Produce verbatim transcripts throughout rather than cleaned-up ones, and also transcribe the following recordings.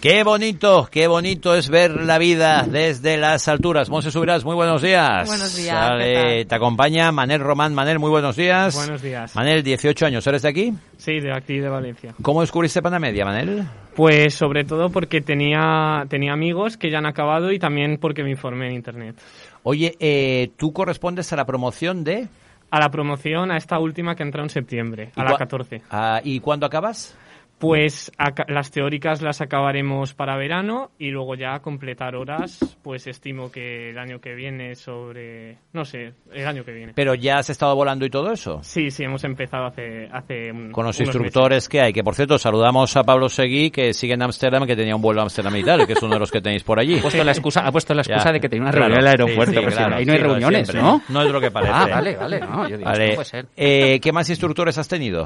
Qué bonito, qué bonito es ver la vida desde las alturas. Monse Subirás, muy buenos días. Buenos días. Sale, te acompaña Manel Román. Manel, muy buenos días. Buenos días. Manel, dieciocho años, ¿eres de aquí? Sí, de aquí, de Valencia. ¿Cómo descubriste Panamedia, Manel? Pues sobre todo porque tenía, tenía amigos que ya han acabado y también porque me informé en internet. Oye, eh, ¿tú correspondes a la promoción de...? A la promoción, a esta última que entra en septiembre, a la catorce. Ah, ¿y cuándo acabas? Pues aca- las teóricas las acabaremos para verano y luego ya completar horas, pues estimo que el año que viene sobre... No sé, el año que viene. ¿Pero ya has estado volando y todo eso? Sí, sí, hemos empezado hace, hace un, Con los unos instructores meses. que hay, que por cierto saludamos a Pablo Seguí, que sigue en Ámsterdam, que tenía un vuelo a Ámsterdam y tal, que es uno de los que tenéis por allí. Ha puesto la excusa, ha puesto la excusa Ya. de que tenía una Claro, reunión en el aeropuerto, sí, sí, pero claro, si ahí no hay sí, reuniones, siempre. ¿no? No es lo que parece. Ah, vale, vale, no, yo digo, Vale. esto no puede ser. Eh, ¿Qué más instructores has tenido?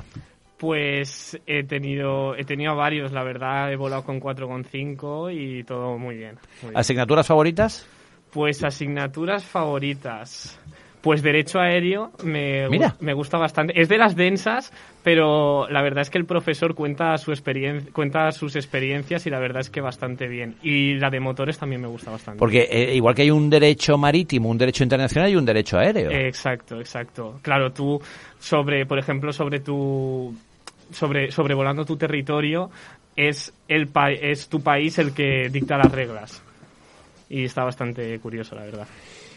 Pues he tenido he tenido varios, la verdad, he volado con cuatro coma cinco y todo muy bien, muy bien. ¿Asignaturas favoritas? Pues asignaturas favoritas. Pues Derecho Aéreo me, Mira. me gusta bastante. Es de las densas, pero la verdad es que el profesor cuenta su experien- cuenta sus experiencias y la verdad es que bastante bien. Y la de motores también me gusta bastante. Porque eh, igual que hay un derecho marítimo, un derecho internacional y un derecho aéreo. Eh, Exacto, exacto. Claro, tú sobre, por ejemplo, sobre tu sobre sobrevolando tu territorio es el pa- es tu país el que dicta las reglas. Y está bastante curioso, la verdad.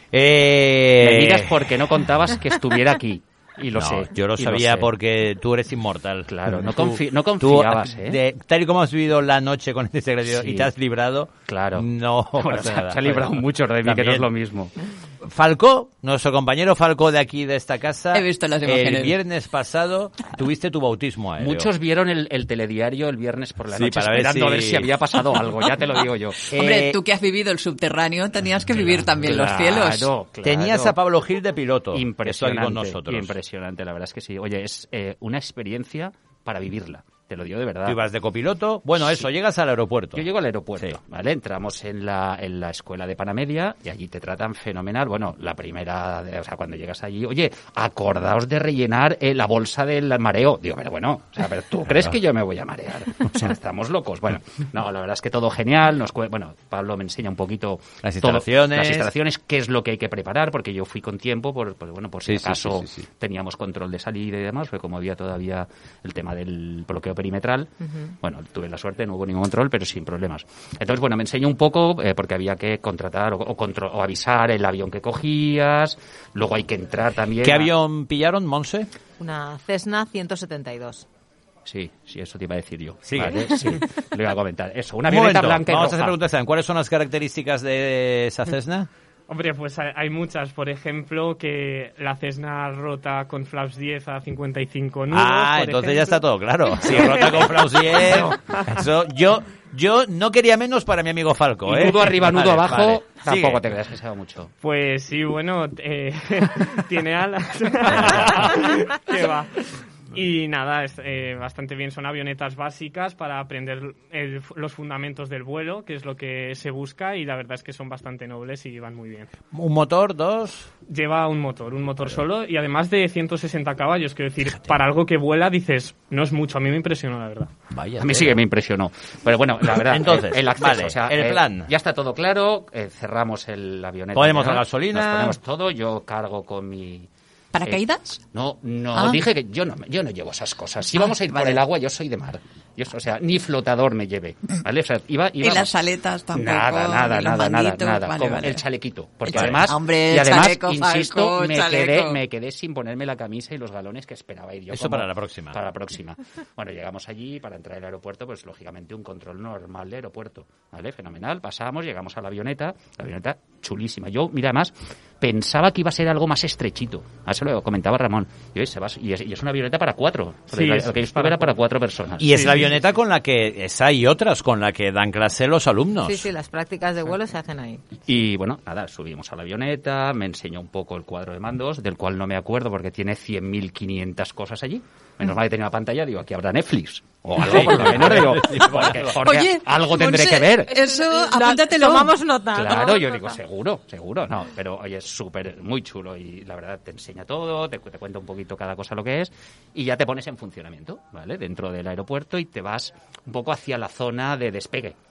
Eh... Me miras porque no contabas que estuviera aquí. Y lo No, sé. yo lo y sabía sé. porque tú eres inmortal. Claro, no, Tú- confi- no tú, confiabas, ¿eh? de- tal y como has vivido la noche con este secretario Sí. y te has librado, Claro. no Bueno, pasa se, nada. se ha librado mucho de mí, que no es También. lo mismo. Falcó, nuestro compañero Falcó de aquí, de esta casa, He visto las el imágenes. viernes pasado tuviste tu bautismo aéreo. Muchos vieron el, el telediario el viernes por la Sí, noche para ver esperando a ver si- si había pasado algo, ya te lo digo yo. Hombre, Eh, tú que has vivido el subterráneo, tenías que vivir también los cielos. Claro, claro. Tenías a Pablo Gil de piloto. que estuvo aquí Impresionante, con nosotros. impresionante, la verdad es que sí. Oye, es eh, una experiencia para vivirla, te lo digo de verdad. Tú ibas de copiloto. Bueno, Sí. eso, llegas al aeropuerto. Yo llego al aeropuerto, Sí. ¿vale? Entramos en la, en la escuela de Panamedia y allí te tratan fenomenal. Bueno, la primera, de- o sea, cuando llegas allí, oye, acordaos de rellenar eh, la bolsa del mareo. Digo, pero bueno, o sea, pero ¿tú crees que yo me voy a marear? O sea, estamos locos. Bueno, no, la verdad es que todo genial. Nos, cue- bueno, Pablo me enseña un poquito Las todo- instalaciones. las instalaciones, qué es lo que hay que preparar, porque yo fui con tiempo, por, por, bueno, por si Sí, sí, acaso sí, sí, sí. teníamos control de salida y demás, fue como había todavía el tema del bloqueo perimetral. Bueno, tuve la suerte, no hubo ningún control, pero sin problemas. Entonces, bueno, me enseñó un poco, eh, porque había que contratar o, o, contro- o avisar el avión que cogías, luego hay que entrar también. ¿Qué a- avión pillaron, Monse? Una Cessna ciento setenta y dos. Sí, sí, eso te iba a decir yo. Sí. Vale, sí, lo iba a comentar. Eso, una Un avioneta momento, blanca y vamos a roja. hacer preguntas. ¿Saben ¿Cuáles son las características de esa Cessna? Hombre, pues hay hay muchas. Por ejemplo, que la Cessna rota con flaps diez a cincuenta y cinco nudos. Ah, por entonces ejemplo. ya está todo claro. Si rota con Flausier, eso yo yo no quería menos para mi amigo Falco, Y ¿eh? nudo arriba, nudo Vale, abajo, vale. tampoco Sigue. te creas que sea mucho. Pues sí, bueno, eh, tiene alas. ¿Qué va? Y nada, es eh, bastante bien. Son avionetas básicas para aprender el- los fundamentos del vuelo, que es lo que se busca, y la verdad es que son bastante nobles y van muy bien. Un motor, dos. Lleva un motor, un motor solo, y además de ciento sesenta caballos. Quiero decir, para algo que vuela dices, no es mucho. A mí me impresionó, la verdad. Vaya. A mí sí que me impresionó. Pero bueno, la verdad, Entonces, el, el acceso, vale, o sea, el eh, plan. ya está todo claro, eh, cerramos el avioneta. Ponemos la ¿no? gasolina. Nos ponemos todo, yo cargo con mi... ¿Paracaídas? No, no, Ah. dije que yo no, yo no llevo esas cosas. Si vamos a ir vale. por el agua, yo soy de mar. Yo, o sea, ni flotador me lleve, ¿vale? O sea, iba, Y iba las aletas tampoco. Nada, nada, y los nada, nada, manguitos. nada. Vale, Como vale. el chalequito. Porque El chale- además, Hombre, y además, chaleco, insisto, Falco, me chaleco. quedé, me quedé sin ponerme la camisa y los galones que esperaba ir yo. Eso como- para la próxima. Para la próxima. Bueno, llegamos allí para entrar al aeropuerto, pues lógicamente un control normal de aeropuerto, ¿vale? Fenomenal. Pasamos, llegamos a la avioneta, la avioneta chulísima. Yo, mira, además, pensaba que iba a ser algo más estrechito. A eso lo comentaba Ramón. Y, oye, se va- y, es, y es una avioneta para cuatro. Sí, Lo- es lo que yo estuve para era para cuatro personas. Y es la avioneta con la que, esa y otras, con la que dan clase los alumnos. Sí, sí, las prácticas de vuelo se hacen ahí. Y bueno, nada, subimos a la avioneta, me enseñó un poco el cuadro de mandos, del cual no me acuerdo porque tiene cien mil quinientas cosas allí. Menos mal que tenía una pantalla, digo, aquí habrá Netflix. O algo, por lo menos, digo, porque, porque Oye, algo tendré Monse, que ver. Eso, apúntatelo. Tomamos nota. Claro, tomamos yo nota. digo, seguro, seguro, no, pero oye, es súper, muy chulo y la verdad te enseña todo, te, te cuenta un poquito cada cosa lo que es y ya te pones en funcionamiento, ¿vale? Dentro del aeropuerto y te vas un poco hacia la zona de despegue.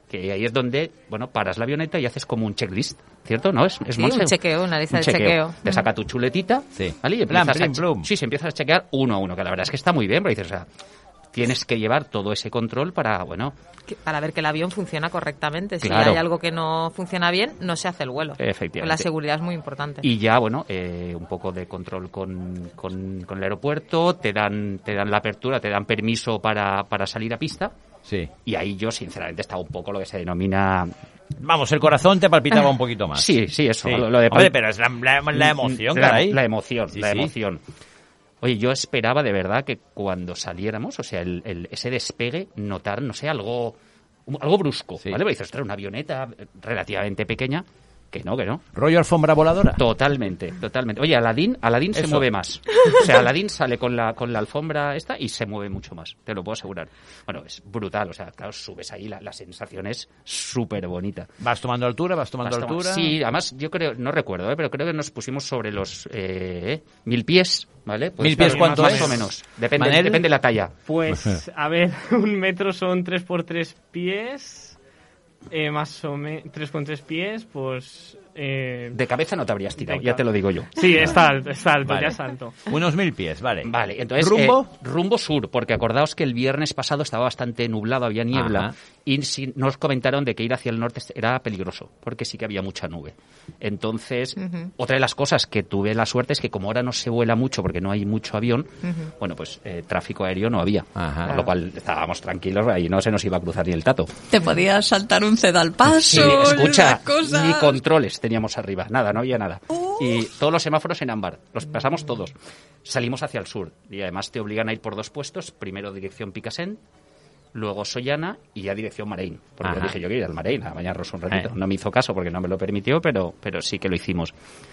que ahí es donde, bueno, paras la avioneta y haces como un checklist, ¿cierto? ¿No? Es, es Sí, Montse. un chequeo, una lista Un de chequeo. Te saca tu chuletita, Sí. ¿vale? Y Plan, empiezas plim, a, plum. sí, se empiezas a chequear uno a uno, que la verdad es que está muy bien, pero dices, o sea, tienes que llevar todo ese control para, bueno... Que- Para ver que el avión funciona correctamente. Si Claro. hay algo que no funciona bien, no se hace el vuelo. Efectivamente. La seguridad es muy importante. Y ya, bueno, eh, un poco de control con, con, con el aeropuerto, te dan, te dan la apertura, te dan permiso para, para salir a pista. Sí. Y ahí yo, sinceramente, estaba un poco lo que se denomina... Vamos, el corazón te palpitaba un poquito más. Sí, sí, eso. Sí. Lo, lo de Hombre, pero es la, la, la emoción, la, caray. la emoción, Sí, la sí. emoción. Oye, yo esperaba de verdad que cuando saliéramos, o sea, el, el- ese despegue, notar, no sé, algo, un- algo brusco, Sí. ¿vale? Porque dices, ostras, una avioneta relativamente pequeña, que no, que no. ¿Rollo alfombra voladora? Totalmente, totalmente. Oye, Aladín, Aladín se Eso. mueve más. O sea, Aladín sale con la, con la alfombra esta y se mueve mucho más, te lo puedo asegurar. Bueno, es brutal, o sea, claro, subes ahí, la, la sensación es súper bonita. ¿Vas tomando altura? ¿Vas tomando Basta- altura? Sí, además yo creo, no recuerdo, ¿eh? pero creo que nos pusimos sobre los eh, mil pies, ¿vale? Pues, ¿Mil pies claro, cuánto más es? o menos. Depende, Manel. depende de la talla. Pues, a ver, un metro son tres por tres pies, eh, más o menos, tres con tres pies, pues... Eh, De cabeza no te habrías tirado, de ya ca- te lo digo yo. Sí, está alto, está alto, Vale. ya es alto. Unos mil pies, vale. Vale, entonces... ¿Rumbo? eh, rumbo sur, porque acordaos que el viernes pasado estaba bastante nublado, había niebla, Ajá. y sí, nos comentaron de que ir hacia el norte era peligroso, porque sí que había mucha nube. Entonces, otra de las cosas que tuve la suerte es que como ahora no se vuela mucho, porque no hay mucho avión, bueno, pues eh, tráfico aéreo no había. Ajá. Con lo cual estábamos tranquilos, ahí no se nos iba a cruzar ni el tato. Te podías saltar un cedal paso. Sí, escucha, esas cosas. ni controles teníamos arriba, nada, no había nada. Y todos los semáforos en ámbar, los pasamos todos. Salimos hacia el sur y además te obligan a ir por dos puestos, primero dirección Picassent, luego Sollana y ya dirección Marein. Porque Ajá. yo dije, yo quiero ir al Marein, a bañarnos un ratito. Eh. No me hizo caso porque no me lo permitió, pero, pero sí que lo hicimos.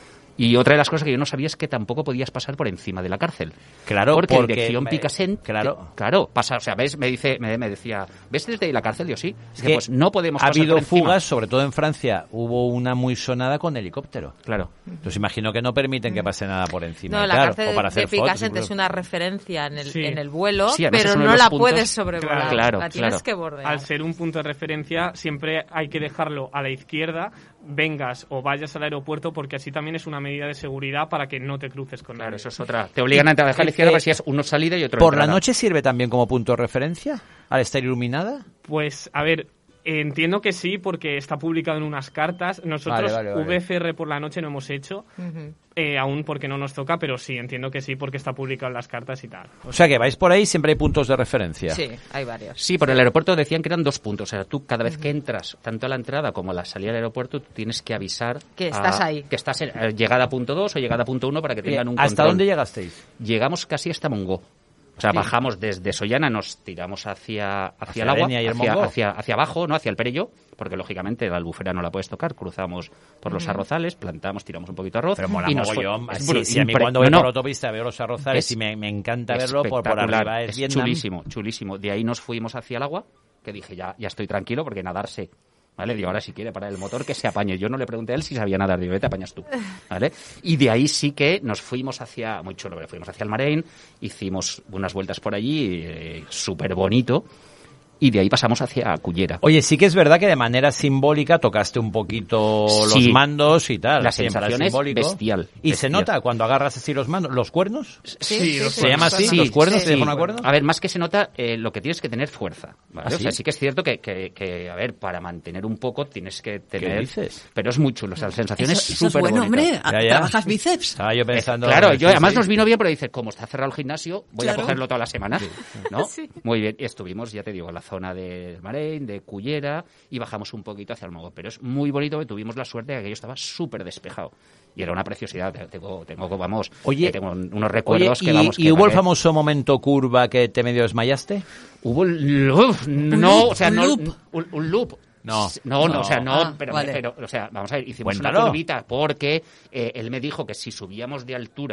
Y otra de las cosas que yo no sabía es que tampoco podías pasar por encima de la cárcel. Claro, porque, porque dirección me- Picassent, claro. te- claro, pasa, o sea, ves, me dice, me, me decía, ¿ves desde la cárcel? Yo sí. Es Dice, que pues no podemos ha pasar habido por encima. fugas, sobre todo en Francia. Hubo una muy sonada con helicóptero. Claro. Entonces imagino que no permiten que pase nada por encima. No, la claro, cárcel o para de hacer fotos, Picassent incluso. es una referencia en el, Sí. en el vuelo, Sí, además pero es uno de no los la puntos- puedes sobrevolar. Claro, la tienes claro. que bordear. Al ser un punto de referencia, siempre hay que dejarlo a la izquierda, vengas o vayas al aeropuerto, porque así también es una medida de seguridad para que no te cruces con Claro, nadie. eso es otra. Te obligan a entrar a dejar a la izquierda Eh, para si es uno salida y otro ¿Por la entrada. noche sirve también como punto de referencia? ¿Al estar iluminada? Pues, a ver, entiendo que sí, porque está publicado en unas cartas. Nosotros Vale, vale, vale. V F R por la noche no hemos hecho, Ujú. eh, aún porque no nos toca, pero sí, entiendo que sí, porque está publicado en las cartas y tal. O sea que vais por ahí, siempre hay puntos de referencia. Sí, hay varios. Sí, por el aeropuerto decían que eran dos puntos. O sea, tú cada vez que entras, tanto a la entrada como a la salida del aeropuerto, tú tienes que avisar... Que estás a- ahí. Que estás en eh, llegada a punto dos o llegada a punto uno para que tengan un ¿Hasta control. dónde llegasteis? Llegamos casi hasta Mongó. O sea, bajamos desde Sollana, nos tiramos hacia, hacia, Hacia el agua, Denia y el hacia, Mongó. hacia, hacia abajo, ¿no? Hacia el Perelló, porque lógicamente la albufera no la puedes tocar. Cruzamos por los arrozales, plantamos, tiramos un poquito de arroz. Pero mola y nos fue- mogollón. es Sí, bru- sí, a mí impre- cuando voy no, no, por autopista veo los arrozales Es y me, me encanta verlo por, por espectacular, arriba. Es, es Vietnam. chulísimo, chulísimo. De ahí nos fuimos hacia el agua, que dije, ya, ya estoy tranquilo porque nadarse. ¿Vale? Digo, ahora si quiere parar el motor, que se apañe. Yo no le pregunté a él si sabía nadar, digo, te apañas tú. ¿Vale? Y de ahí sí que nos fuimos hacia, muy chulo, pero fuimos hacia el Marein, hicimos unas vueltas por allí, eh, súper bonito, y de ahí pasamos hacia Cullera. Oye, sí que es verdad que de manera simbólica tocaste un poquito los Sí. mandos y tal. La siempre sensación es simbólico. bestial, ¿Y se bestial. nota cuando agarras así los mandos? ¿Los cuernos? Sí, Sí, sí, los sí, ¿Se llama así? sí. ¿Los cuernos? Sí. ¿Se llaman acuerdos? A ver, más que se nota, eh, lo que tienes que tener fuerza. ¿vale? ¿Ah, O sea, sí? sí que es cierto que, que, que, a ver, para mantener un poco tienes que tener... dices? Pero es muy chulo, o sea, la sensación Eso, es eso es súper bueno, bonita. hombre. Ya, ya. ¿Trabajas bíceps? Estaba yo pensando... Claro, sí, yo además sí. nos vino bien, pero dices, como está cerrado el gimnasio, voy Claro. a cogerlo toda la semana, ¿no? Sí. Muy bien, y estuvimos, ya te digo, en la zona de Marein, de Cullera, y bajamos un poquito hacia el Mogo, pero es muy bonito que tuvimos la suerte de que aquello estaba súper despejado. Y era una preciosidad, tengo, tengo vamos, Oye, eh, tengo unos Oye, recuerdos ¿y, que vamos... ¿y que hubo el vale. famoso momento curva que te medio desmayaste? Hubo el- uf, no, loop, o sea, un no, loop. un, un loop. No. No, no, No. o sea, no, Ah, pero, vale. pero, o sea, vamos a ver, hicimos Cuéntalo. una curvita porque eh, él me dijo que si subíamos de altura,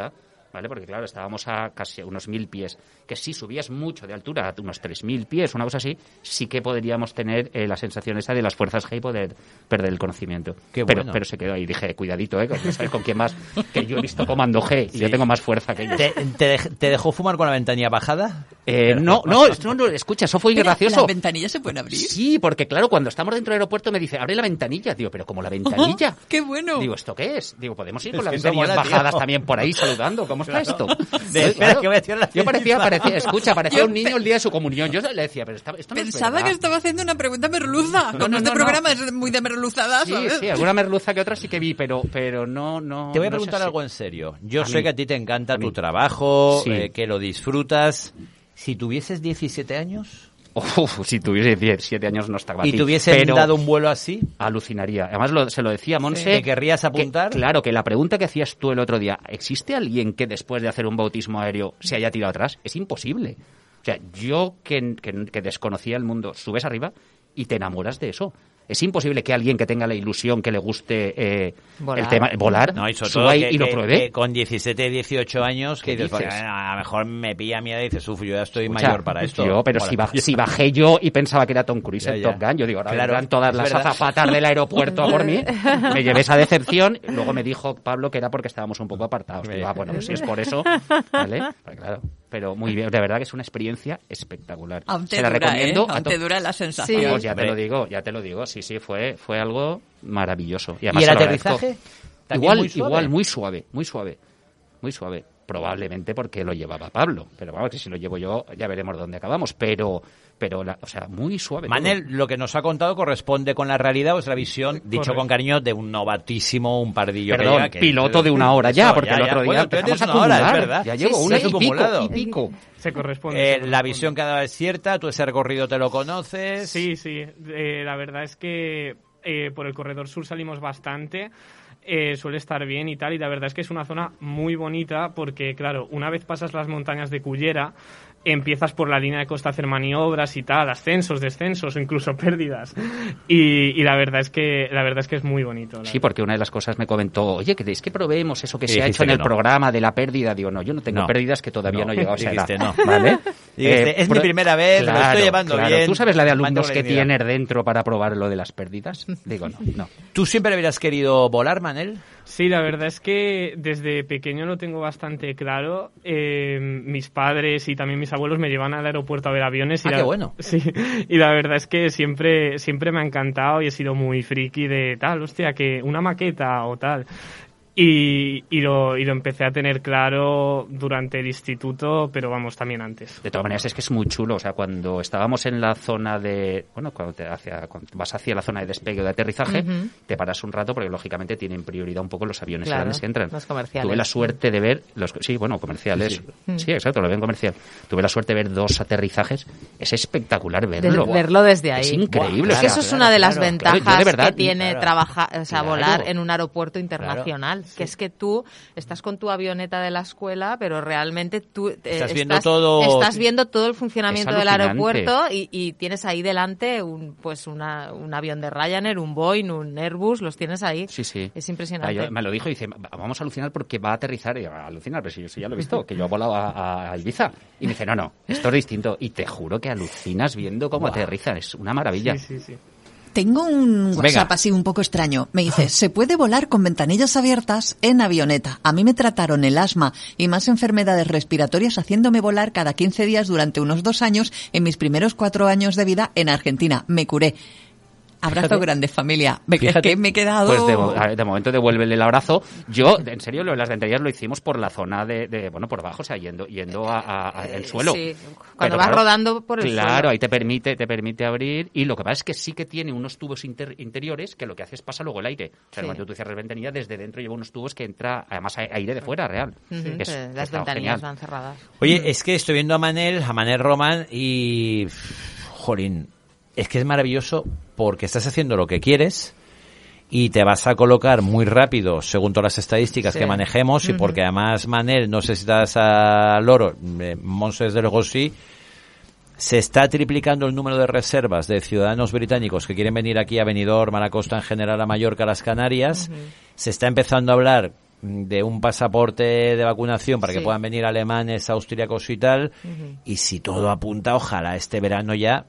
¿vale? Porque claro, estábamos a casi unos mil pies, que si subías mucho de altura, a unos tres mil pies, una cosa así, sí que podríamos tener eh, la sensación esa de las fuerzas G y poder perder el conocimiento. Qué pero, bueno. pero se quedó ahí, dije, cuidadito, ¿eh? No sabes con quién más, que yo he visto Comando G y sí. yo tengo más fuerza que ellos. ¿Te, te, dej- ¿Te dejó fumar con la ventanilla bajada? Eh, no, no, no, no, escucha, eso fue Espera, gracioso. ¿las ventanillas se pueden abrir? Sí, porque claro, cuando estamos dentro del aeropuerto me dice, abre la ventanilla. Digo, pero como la ventanilla. Oh, ¡qué bueno! Digo, ¿esto qué es? Digo, ¿podemos ir con Es las que eso ventanillas mola, bajadas tío. también por ahí saludando? ¿Cómo está Claro. esto? De, espera, que voy a decir la Yo parecía, fiesta. parecía, escucha, parecía Yo un niño el día de su comunión. Yo le decía, pero está, esto no es Pensaba verdad. que estaba haciendo una pregunta merluza. No, Como no, este no, programa no. es muy de merluzada, Sí, ¿sabes? sí, alguna merluza que otra sí que vi, pero, pero no, no. Te voy a no sé preguntar si- algo en serio. Yo A sé mí. que a ti te encanta A mí. tu trabajo, Sí. eh, que lo disfrutas. Si tuvieses diecisiete años Uf, si tuviese diecisiete años no estaba y aquí. te hubiesen pero dado un vuelo así, alucinaría. Además, lo- se lo decía a Monse. ¿te querrías apuntar? Que, claro, que la pregunta que hacías tú el otro día, ¿existe alguien que después de hacer un bautismo aéreo se haya tirado atrás? Es imposible. O sea, yo que, que, que desconocía el mundo, subes arriba y te enamoras de eso. Es imposible que alguien que tenga la ilusión, que le guste eh, Volar. el tema, volar, no, y sobre suba todo ahí que, y lo que- pruebe. que con diecisiete, dieciocho años, que ¿Qué dices, dices? "Bueno, a lo mejor me pilla miedo y dices, uf, yo ya estoy Escucha, mayor para esto. Yo, pero Mola. si, baj- si bajé yo y pensaba que era Tom Cruise Ya, en ya. Top Gun, yo digo, ahora Claro, vendrán todas es las verdad. azafatas del aeropuerto a por mí. Me llevé esa decepción. Luego me dijo Pablo que era porque estábamos un poco apartados. Digo, ah, bueno, pues si es por eso, ¿vale? Pues claro, pero muy bien. De verdad que es una experiencia espectacular. Aún te Se la dura, recomiendo ¿eh? a Aún to- te dura la sensación. Vamos, ya te Hombre. lo digo, ya te lo digo. Sí, sí, fue, fue algo maravilloso. Y, ¿Y además el se lo agradezco. aterrizaje? ¿También Igual, muy suave? igual, muy suave, muy suave, muy suave. Probablemente porque lo llevaba Pablo, pero vamos, que si lo llevo yo ya veremos dónde acabamos. Pero, pero, la, o sea, muy suave. Manel, todo. lo que nos ha contado corresponde con la realidad o es la visión, dicho Correcto. con cariño, de un novatísimo, un pardillo que Perdón, llega, que- piloto de una hora ya, Eso, porque el otro día Bueno, tú ya empezamos tienes a una hora, acumular. es verdad. Ya llevo Sí, una sí, y pico, acumulado. y pico. Se corresponde. Eh, se la corresponde. visión cada vez es cierta, tú ese recorrido te lo conoces. Sí, sí. Eh, la verdad es que eh, por el corredor sur salimos bastante. Eh, suele estar bien y tal, y la verdad es que es una zona muy bonita porque, claro, una vez pasas las montañas de Cullera, empiezas por la línea de costa a hacer maniobras y tal, ascensos, descensos o incluso pérdidas, y, y la verdad es que la verdad es que es muy bonito. la Sí, verdad. porque una de las cosas me comentó, oye, ¿queréis que probemos eso que Y se ha dijiste hecho en que el no. programa de la pérdida? Digo, no, yo no tengo No. pérdidas que todavía no, No. he llegado a esa Dijiste edad. no. ¿Vale? Dijiste, es mi primera vez, me lo estoy llevando claro. bien. ¿Tú sabes la de Mando alumnos la que dignidad. tienes dentro para probar lo de las pérdidas? Digo, no, no. ¿Tú siempre hubieras querido volar, Manel? Sí, la verdad es que desde pequeño lo tengo bastante claro. Eh, mis padres y también mis abuelos me llevan al aeropuerto a ver aviones. Y Ah, la, qué bueno. Sí, y la verdad es que siempre, siempre me ha encantado y he sido muy friki de tal, hostia, que una maqueta o tal. Y, y, lo, y lo empecé a tener claro durante el instituto, pero vamos, también antes. De todas maneras, es que es muy chulo. O sea, cuando estábamos en la zona de... Bueno, cuando, te hacia, cuando vas hacia la zona de despegue o de aterrizaje, Ujú. te paras un rato porque, lógicamente, tienen prioridad un poco los aviones Claro, grandes que entran. los comerciales. Tuve la suerte de ver... los Sí, bueno, comerciales. Sí, Sí, sí. exacto, lo ven comercial. Tuve la suerte de ver dos aterrizajes. Es espectacular De- verlo. verlo desde ahí. Es increíble. Buah, Es que o sea, eso es claro, una de las claro. ventajas Claro, yo de verdad, que tiene claro. trabajar, o sea, Claro. volar en un aeropuerto internacional, que es que tú estás con tu avioneta de la escuela, pero realmente tú eh, Estás viendo todo- estás viendo todo el funcionamiento Es del alucinante. aeropuerto y, y tienes ahí delante un pues una, un avión de Ryanair, un Boeing, un Airbus, los tienes ahí. Sí, sí. Es Ah, impresionante. yo- me lo dijo y dice, vamos a alucinar porque va a aterrizar. Y yo, a alucinar, pero si yo sí ya lo he visto, que yo he volado a, a Ibiza. Y me dice, no, no, esto es distinto. Y te juro que alucinas viendo cómo aterrizan. Es una maravilla. Sí, sí, sí. Tengo un WhatsApp Venga. así un poco extraño. Me dice, se puede volar con ventanillas abiertas en avioneta. A mí me trataron el asma y más enfermedades respiratorias haciéndome volar cada quince días durante unos dos años en mis primeros cuatro años de vida en Argentina. Me curé. Abrazo Fíjate. grande, familia. Me, es Fíjate. que me he quedado... Pues de, mo- a- de momento devuélvele el abrazo. Yo, en serio, lo de las ventanillas lo hicimos por la zona de, de bueno, por abajo, o sea, yendo, yendo a, a- a- al suelo. Sí, Pero cuando vas claro, rodando por el Claro, suelo. ahí te permite, te permite abrir. Y lo que pasa es que sí que tiene unos tubos inter- interiores que lo que hace es pasa luego el aire. O sea, Sí. cuando tú cierras ventanilla, desde dentro lleva unos tubos que entra, además, a- aire de fuera, real. Ujú, Es- que que las está ventanillas genial. van cerradas. Oye, es que estoy viendo a Manel, a Manel Roman y... Jolín, es que es maravilloso porque estás haciendo lo que quieres y te vas a colocar muy rápido según todas las estadísticas Sí. que manejemos y porque además Manel, no sé si estás a loro, eh, Monse desde luego sí, se está triplicando el número de reservas de ciudadanos británicos que quieren venir aquí a Benidorm, a la costa en general, a Mallorca, a las Canarias. Se está empezando a hablar de un pasaporte de vacunación para Sí. que puedan venir alemanes, austríacos y tal, Ujú. y si todo apunta, ojalá este verano ya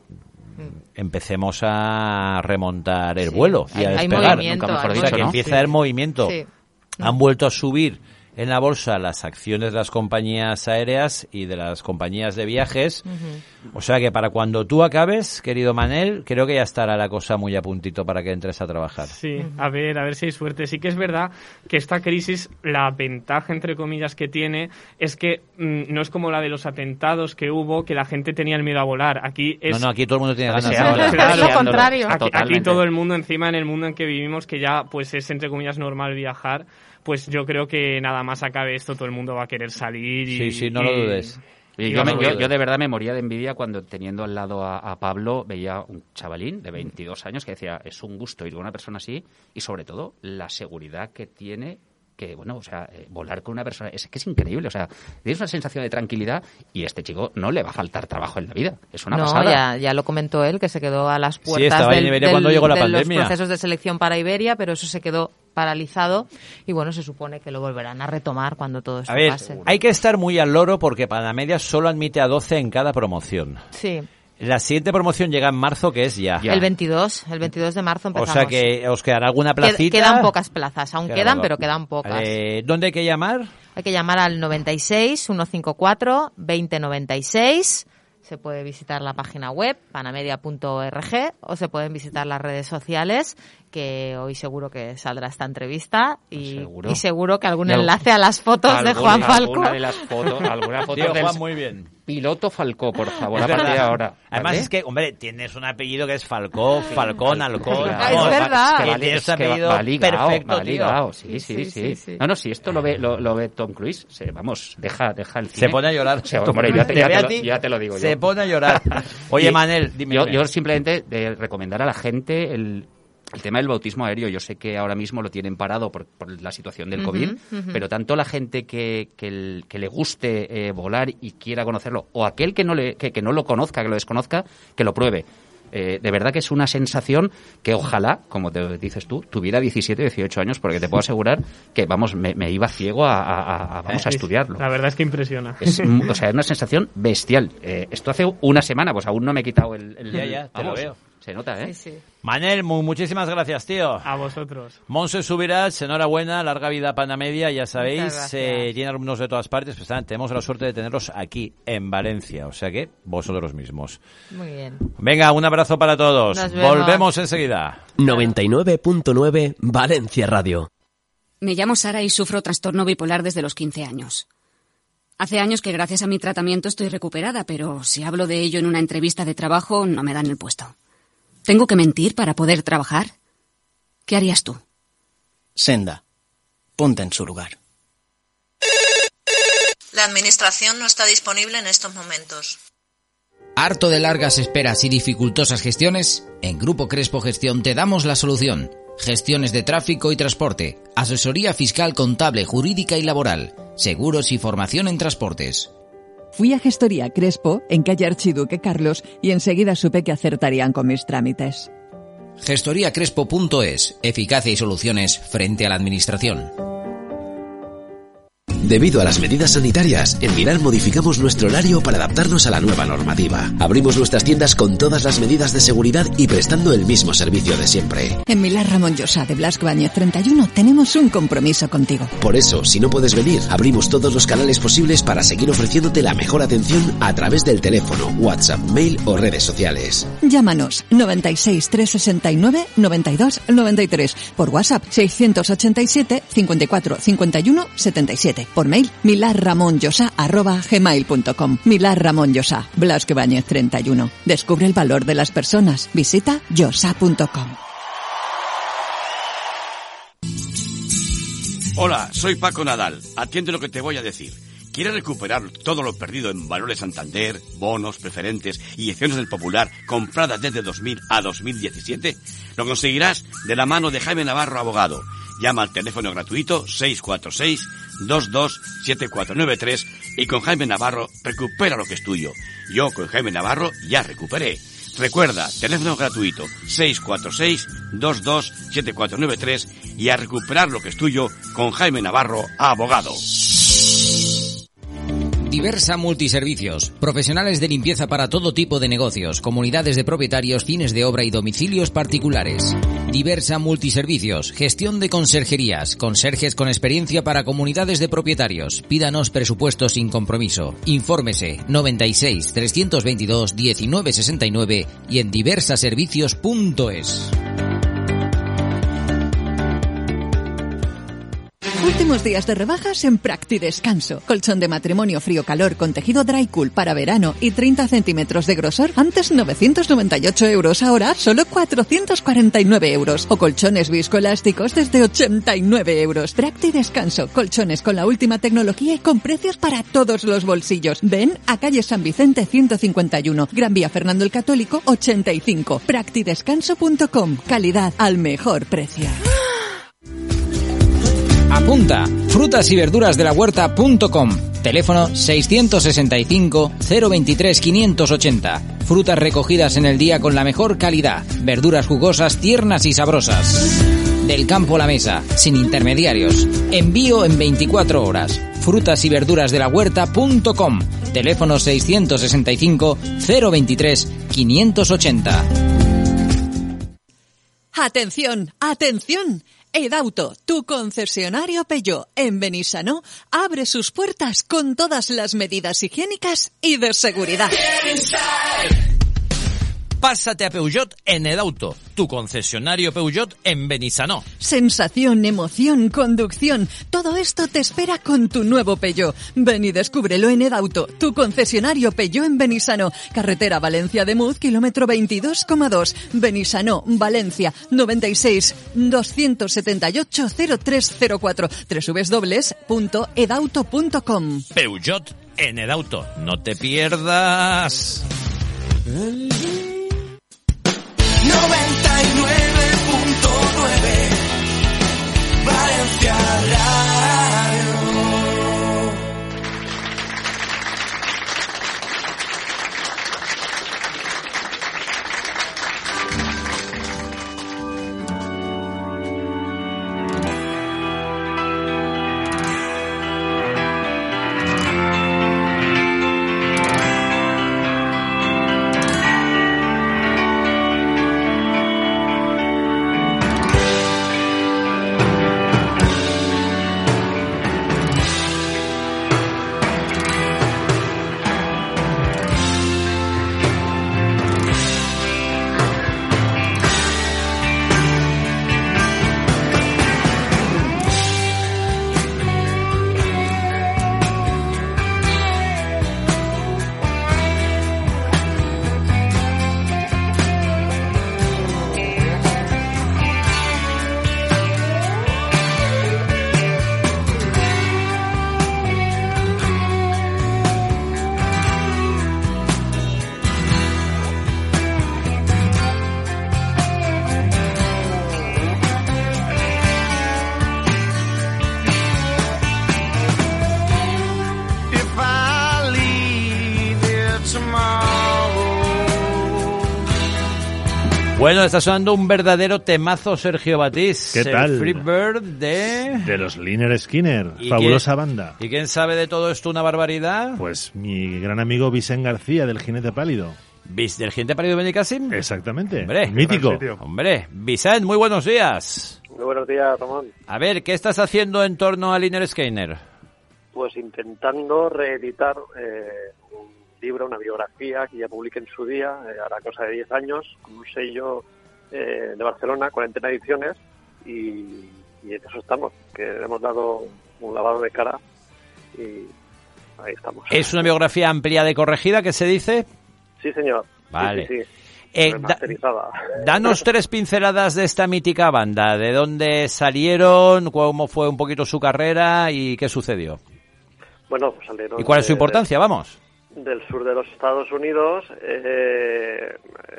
empecemos a remontar el Sí. vuelo y Hay- a hay despegar. movimiento, Nunca mejor hay O sea, que dicho, ¿no? empieza a haber movimiento. Sí. Han vuelto a subir en la bolsa las acciones de las compañías aéreas y de las compañías de viajes. O sea que para cuando tú acabes, querido Manel, creo que ya estará la cosa muy a puntito para que entres a trabajar. Sí, a ver, a ver si hay suerte. Sí que es verdad que esta crisis, la ventaja, entre comillas, que tiene es que mm, no es como la de los atentados que hubo, que la gente tenía el miedo a volar. Aquí es... No, no, aquí todo el mundo tiene ganas de Deseando- volar. Claro. Es lo contrario. Aquí, aquí Totalmente. todo el mundo, encima en el mundo en que vivimos, que ya pues es entre comillas normal viajar, pues yo creo que nada más acabe esto todo el mundo va a querer salir y... Sí, sí, no lo y- dudes. Y y yo, me- vamos, yo, yo de verdad me moría de envidia cuando teniendo al lado a, a Pablo veía un chavalín de veintidós años que decía, es un gusto ir con una persona así y sobre todo la seguridad que tiene que, bueno, o sea, eh, volar con una persona es que es increíble, o sea, tienes una sensación de tranquilidad y a este chico no le va a faltar trabajo en la vida, es una no, pasada. ya, ya lo comentó él, que se quedó a las Sí, puertas estaba en del- Iberia del- cuando llegó la de pandemia. los procesos de selección para Iberia, pero eso se quedó paralizado y bueno, se supone que lo volverán a retomar cuando todo esto A ver, pase. hay que estar muy al loro porque Panamedia solo admite a doce en cada promoción. Sí, La siguiente promoción llega en marzo, que es ya. Ya. el veintidós, el veintidós de marzo O empezamos. sea que os quedará alguna Qued- placita. Quedan pocas plazas, aún Queda quedan, poco. pero quedan pocas. Eh, ¿Dónde hay que llamar? Hay que llamar al noventa y seis, ciento cincuenta y cuatro, veinte noventa y seis. Se puede visitar la página web, panamedia punto org, o se pueden visitar las redes sociales, que hoy seguro que saldrá esta entrevista, y Seguro. y seguro que algún Y algo- enlace a las fotos de Algún- Juan Falcó. Alguna de las fotos, alguna foto Tío, del Juan, muy bien. piloto Falcó, por favor, Es a partir de verdad. ahora. Además ¿vale? es que, hombre, tienes un apellido que es Falcó, Falcón, Halcón. Claro, Ah, es vamos, verdad. que que vale- tienes es que va- apellido va ligado, perfecto, va tío. ligado, sí, sí, Sí, sí, sí, sí. No, no, si esto lo ve, lo, lo ve Tom Cruise, se, vamos, deja, deja el cine. Se pone a llorar. Se- hombre, ya te, Te ya ve te a lo, ti, ya te lo digo yo. Se pone a llorar. Oye, Y Manel, dime. Yo, dime. yo simplemente de recomendar a la gente el, el tema del bautismo aéreo. Yo sé que ahora mismo lo tienen parado por, por la situación del Ujú, COVID, ujú. pero tanto la gente que, que, el- que le guste eh, volar y quiera conocerlo, o aquel que no, le, que, que no lo conozca, que lo desconozca, que lo pruebe. Eh, de verdad que es una sensación que ojalá, como te dices tú, tuviera diecisiete, dieciocho años, porque te puedo asegurar que, vamos, me, me iba ciego a, a- a- a- vamos a Sí, estudiarlo. La verdad es que impresiona. Es, mu- o sea, es una sensación bestial. Eh, esto hace una semana, pues aún no me he quitado el... el- Ya, ya, te lo vamos, veo. Se nota, ¿eh? Sí, sí. Manel, mu- muchísimas gracias, tío. A vosotros. Monse Subirats, enhorabuena, larga vida Panamedia, ya sabéis, Muchas gracias. eh, tiene alumnos de todas partes, pues nada, tenemos la suerte de tenerlos aquí en Valencia, o sea que vosotros mismos. Muy bien. Venga, un abrazo para todos. Nos vemos. Volvemos enseguida. noventa y nueve punto nueve Valencia Radio. Me llamo Sara y sufro trastorno bipolar desde los quince años. Hace años que gracias a mi tratamiento estoy recuperada, pero si hablo de ello en una entrevista de trabajo no me dan el puesto. ¿Tengo que mentir para poder trabajar? ¿Qué harías tú? Senda, ponte en su lugar. La administración no está disponible en estos momentos. ¿Harto de largas esperas y dificultosas gestiones? En Grupo Crespo Gestión te damos la solución. Gestiones de tráfico y transporte, asesoría fiscal, contable, jurídica y laboral, seguros y formación en transportes. Fui a Gestoría Crespo, en calle Archiduque Carlos, y enseguida supe que acertarían con mis trámites. Gestoría Crespo punto es, eficacia y soluciones frente a la administración. Debido a las medidas sanitarias, en Milán modificamos nuestro horario para adaptarnos a la nueva normativa. Abrimos nuestras tiendas con todas las medidas de seguridad y prestando el mismo servicio de siempre. En Milán Ramón Llosa de Blasco Ibáñez treinta y uno tenemos un compromiso contigo. Por eso, si no puedes venir, abrimos todos los canales posibles para seguir ofreciéndote la mejor atención a través del teléfono, WhatsApp, mail o redes sociales. Llámanos noventa y seis, trescientos sesenta y nueve, noventa y dos, noventa y tres. Por WhatsApp seiscientos ochenta y siete, cincuenta y cuatro, cincuenta y uno, setenta y siete. Por mail milarramonyosa arroba gmail punto com. Milar Ramón Llosa, Blasco Ibáñez treinta y uno. Descubre el valor de las personas. Visita yosa punto com. Hola, soy Paco Nadal. Atiende lo que te voy a decir. ¿Quieres recuperar todo lo perdido en Valores Santander, bonos, preferentes y acciones del Popular compradas desde dos mil a dos mil diecisiete? Lo conseguirás de la mano de Jaime Navarro, abogado. Llama al teléfono gratuito seis cuatro seis, dos dos siete cuatro nueve tres y con Jaime Navarro recupera lo que es tuyo. Yo con Jaime Navarro ya recuperé. Recuerda, teléfono gratuito seis cuatro seis, dos dos siete cuatro nueve tres y a recuperar lo que es tuyo con Jaime Navarro, abogado. Diversa Multiservicios, profesionales de limpieza para todo tipo de negocios, comunidades de propietarios, fines de obra y domicilios particulares. Diversa Multiservicios, gestión de conserjerías, conserjes con experiencia para comunidades de propietarios. Pídanos presupuesto sin compromiso. Infórmese noventa y seis, trescientos veintidós, diecinueve sesenta y nueve y en diversaservicios punto es. Últimos días de rebajas en Practi Descanso. Colchón de matrimonio frío-calor con tejido dry cool para verano y treinta centímetros de grosor. Antes novecientos noventa y ocho euros, ahora solo cuatrocientos cuarenta y nueve euros. O colchones viscoelásticos desde ochenta y nueve euros. Practi Descanso. Colchones con la última tecnología y con precios para todos los bolsillos. Ven a calle San Vicente ciento cincuenta y uno. Gran Vía Fernando el Católico ochenta y cinco. practi descanso punto com. Calidad al mejor precio. Apunta, frutas y verduras de la huerta punto com. Teléfono seiscientos sesenta y cinco, cero veintitrés, quinientos ochenta. Frutas recogidas en el día con la mejor calidad. Verduras jugosas, tiernas y sabrosas. Del campo a la mesa, sin intermediarios. Envío en veinticuatro horas. Frutas y verduras de la huerta punto com. Teléfono seiscientos sesenta y cinco, cero veintitrés, quinientos ochenta. ¡Atención! ¡Atención! Edauto, tu concesionario Peugeot en Benissanó, abre sus puertas con todas las medidas higiénicas y de seguridad. Pásate a Peugeot en Edauto, tu concesionario Peugeot en Benissanó. Sensación, emoción, conducción, todo esto te espera con tu nuevo Peugeot. Ven y descúbrelo en Edauto, tu concesionario Peugeot en Benissanó. Carretera Valencia de Muz, kilómetro veintidós coma dos. Benissanó, Valencia, noventa y seis, doscientos setenta y ocho, cero tres cero cuatro. doble u doble u doble u punto edauto punto com. Peugeot en Edauto, no te pierdas. noventa y nueve punto nueve Valencia Radio. Bueno, está sonando un verdadero temazo, Sergio Batís. ¿Qué tal? El Free Bird de... De los Lynyrd Skynyrd, ¿Y fabulosa quién, banda. ¿Y quién sabe de todo esto una barbaridad? Pues mi gran amigo Vicent García, del Jinete Pálido. ¿Vis del Jinete Pálido de Benicassim? Exactamente. Hombre, mítico. Hombre, Vicent, muy buenos días. Muy buenos días, Ramón. A ver, ¿qué estás haciendo en torno a Lynyrd Skynyrd? Pues intentando reeditar eh, un libro, una biografía que ya publiqué en su día, eh, hará cosa de diez años, con un sello eh, de Barcelona, cuarenta ediciones, y, y en eso estamos, que le hemos dado un lavado de cara y ahí estamos. ¿Es una biografía ampliada y corregida, que se dice? Sí, señor. Vale. Sí, sí, sí. Eh, da, danos tres pinceladas de esta mítica banda, de dónde salieron, cómo fue un poquito su carrera y qué sucedió. Bueno, pues salieron. ¿Y cuál es su importancia? De, Vamos. Del sur de los Estados Unidos, eh,